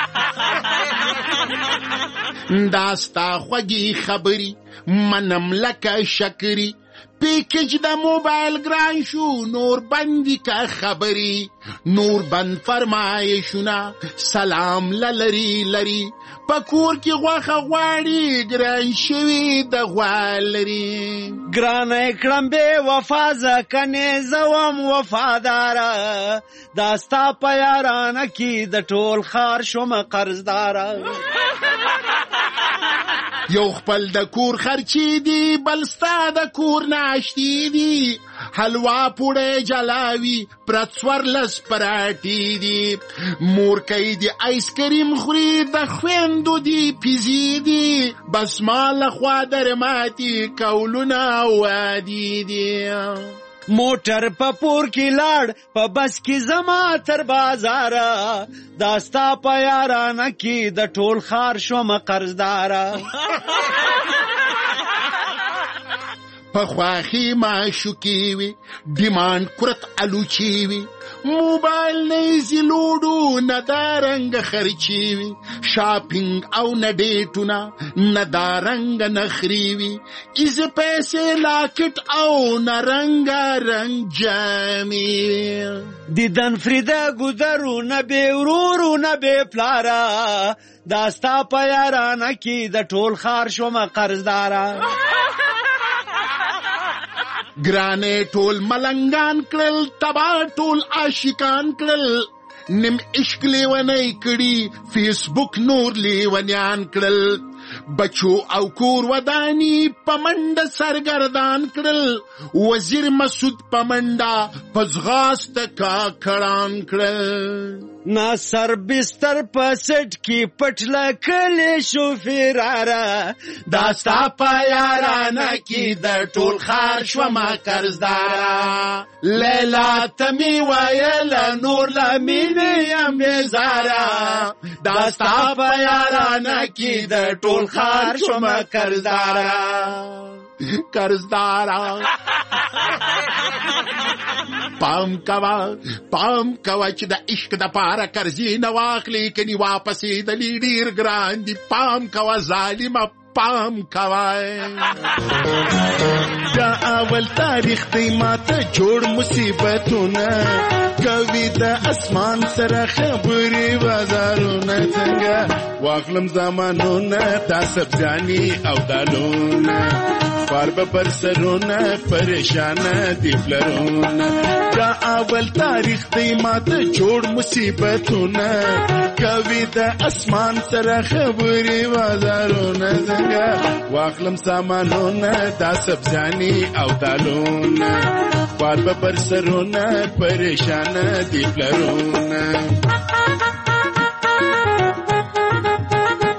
داستا خوږی خبری منم لکه شکری پیکج د موبایل ګران شو نور بندی کا خبری نور بند فرمایشونه سلام لری لری پکور کی غوخه غواړي ګران شوی د غوالری ګران کړم به وفا ځکنه زوم وفادارا داستا پیارانه کی د ټول خار شوم قرضدارا یو خپل د کور خرچی دی بل ستا د کور ناشتی دی حلوا پوړې جلاوي پرڅور لس پراټی دی مورکۍ دی آیس کریم خوري د خويندو دی پیزی دی بس مال خوا در ماتي کولونه وادي دی موټر په پور کې لاړ په بس کې زما تر بازارا داستا په یارانه کې د ټول خار شوم قرضدارا په خواخي معشوقي وي ډیماند کرت الوچي وي موبایل نه زیلوډو نه دارنګ خرچي وي شاپینګ او نه ډیټونه نه دارنګ نخري وي از پیسې لاکټ او نه رنګ رنګ جامي دیدن فریده ګذرو نه به ورورو نه به پلارا داستا په یارانه کې د ټول خار شوم قرضدارا ګرانې ټول ملنګان کړل تبا ټول عاشقان کړل نیم عشق لیونی کړي فیسبوک نور لیونیان کړل بچو او کور ودانی پمنډ سرګردان کړل وزیر مسعود پمنډا پزغاست کا کړان کړل نا سر بستر پسټ کی پټلا کله شو فرارا داستا پیارانه کی د ټول خار شو ما قرضدارا لیلا تمی ویل نور لمینه یم بیزارا داستا پیارانه کی د ټول خار شو ما قرضدارا قرضدارا پام کوا پام کوا چې د عشق د پاره قرضې نه واخلې کني واپسې د ډېر ګران دي پام کوا ظالمه پام کوا دا اول تاریخ دی ماته جوړ مصیبتونه کوي د اسمان سره خبرې بازارونه څنګه واخلم زمانونه دا سبزاني او دالونه فاربه پر سرونه پریشانه دی فلرونه دا اول تاریخ دی ماته جوړ مصیبتونه کوي د اسمان سره خبرې بازارونه څنګه واخلم سامانونه دا سبزاني او دالونه فاربه پر سرونه پریشانه دی فلرونه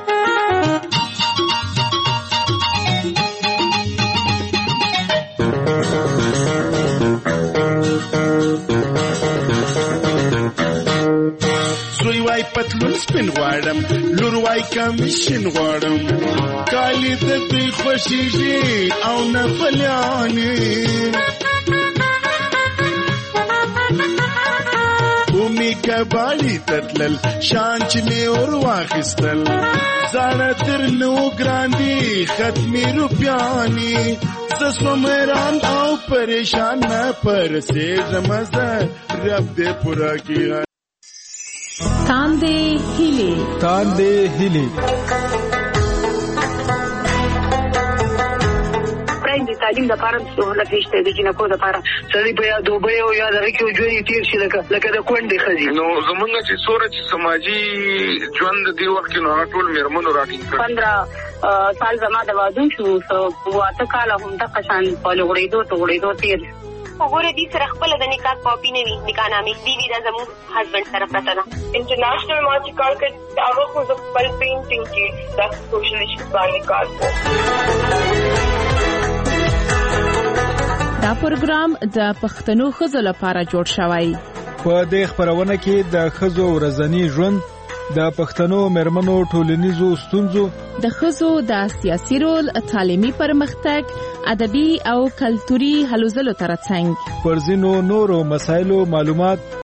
پتلون سپین غواړم لور وای کمیشن غواړم کالی د دوی خوښیږي او نه فلیانې اومی کباړي تتلل شان چې مې اور واخیستل زړه تر نو ګراندي ختمي روپیاني زسوم حیران او پریشان نه پرسېږم زه رب دې پوره کړي تاندې هیلې تاندې هیلې د تعلیم د لپاره سہولت نشته د جنکو د لپاره سړی په یاد دوبه او یاد راکې ژوند تیر شي لکه لکه د کونډې ښځې نو زمونږ چې څوره چې سماجي ژوند دی وخت کې نو ټول میرمنو راټینګ کړ پندرہ سال زما د واده شو واته کاله هم د قشان په لغړېدو ته غړېدو تیر وګوره دې سره خپل د نکاح کاپی نه وي نکاح نامې دی وی دا زموږ هسبند سره پرته ده انټرنیشنل ما چې کار کړ هغه خو د خپل پینټینګ کې د سوشل ایشوز باندې کار کوي دا پروګرام د پښتنو ښځو لپاره جوړ شوی په دې خبرونه کې د ښځو ورځنی ژوند د پښتنو مېرمنو ټولنیزو ستونزو د ښځو د سیاسي رول تعلیمي پرمختګ ادبي او کلتوري هلو ځلو ترڅنګ پر ځینو نورو مسایلو معلومات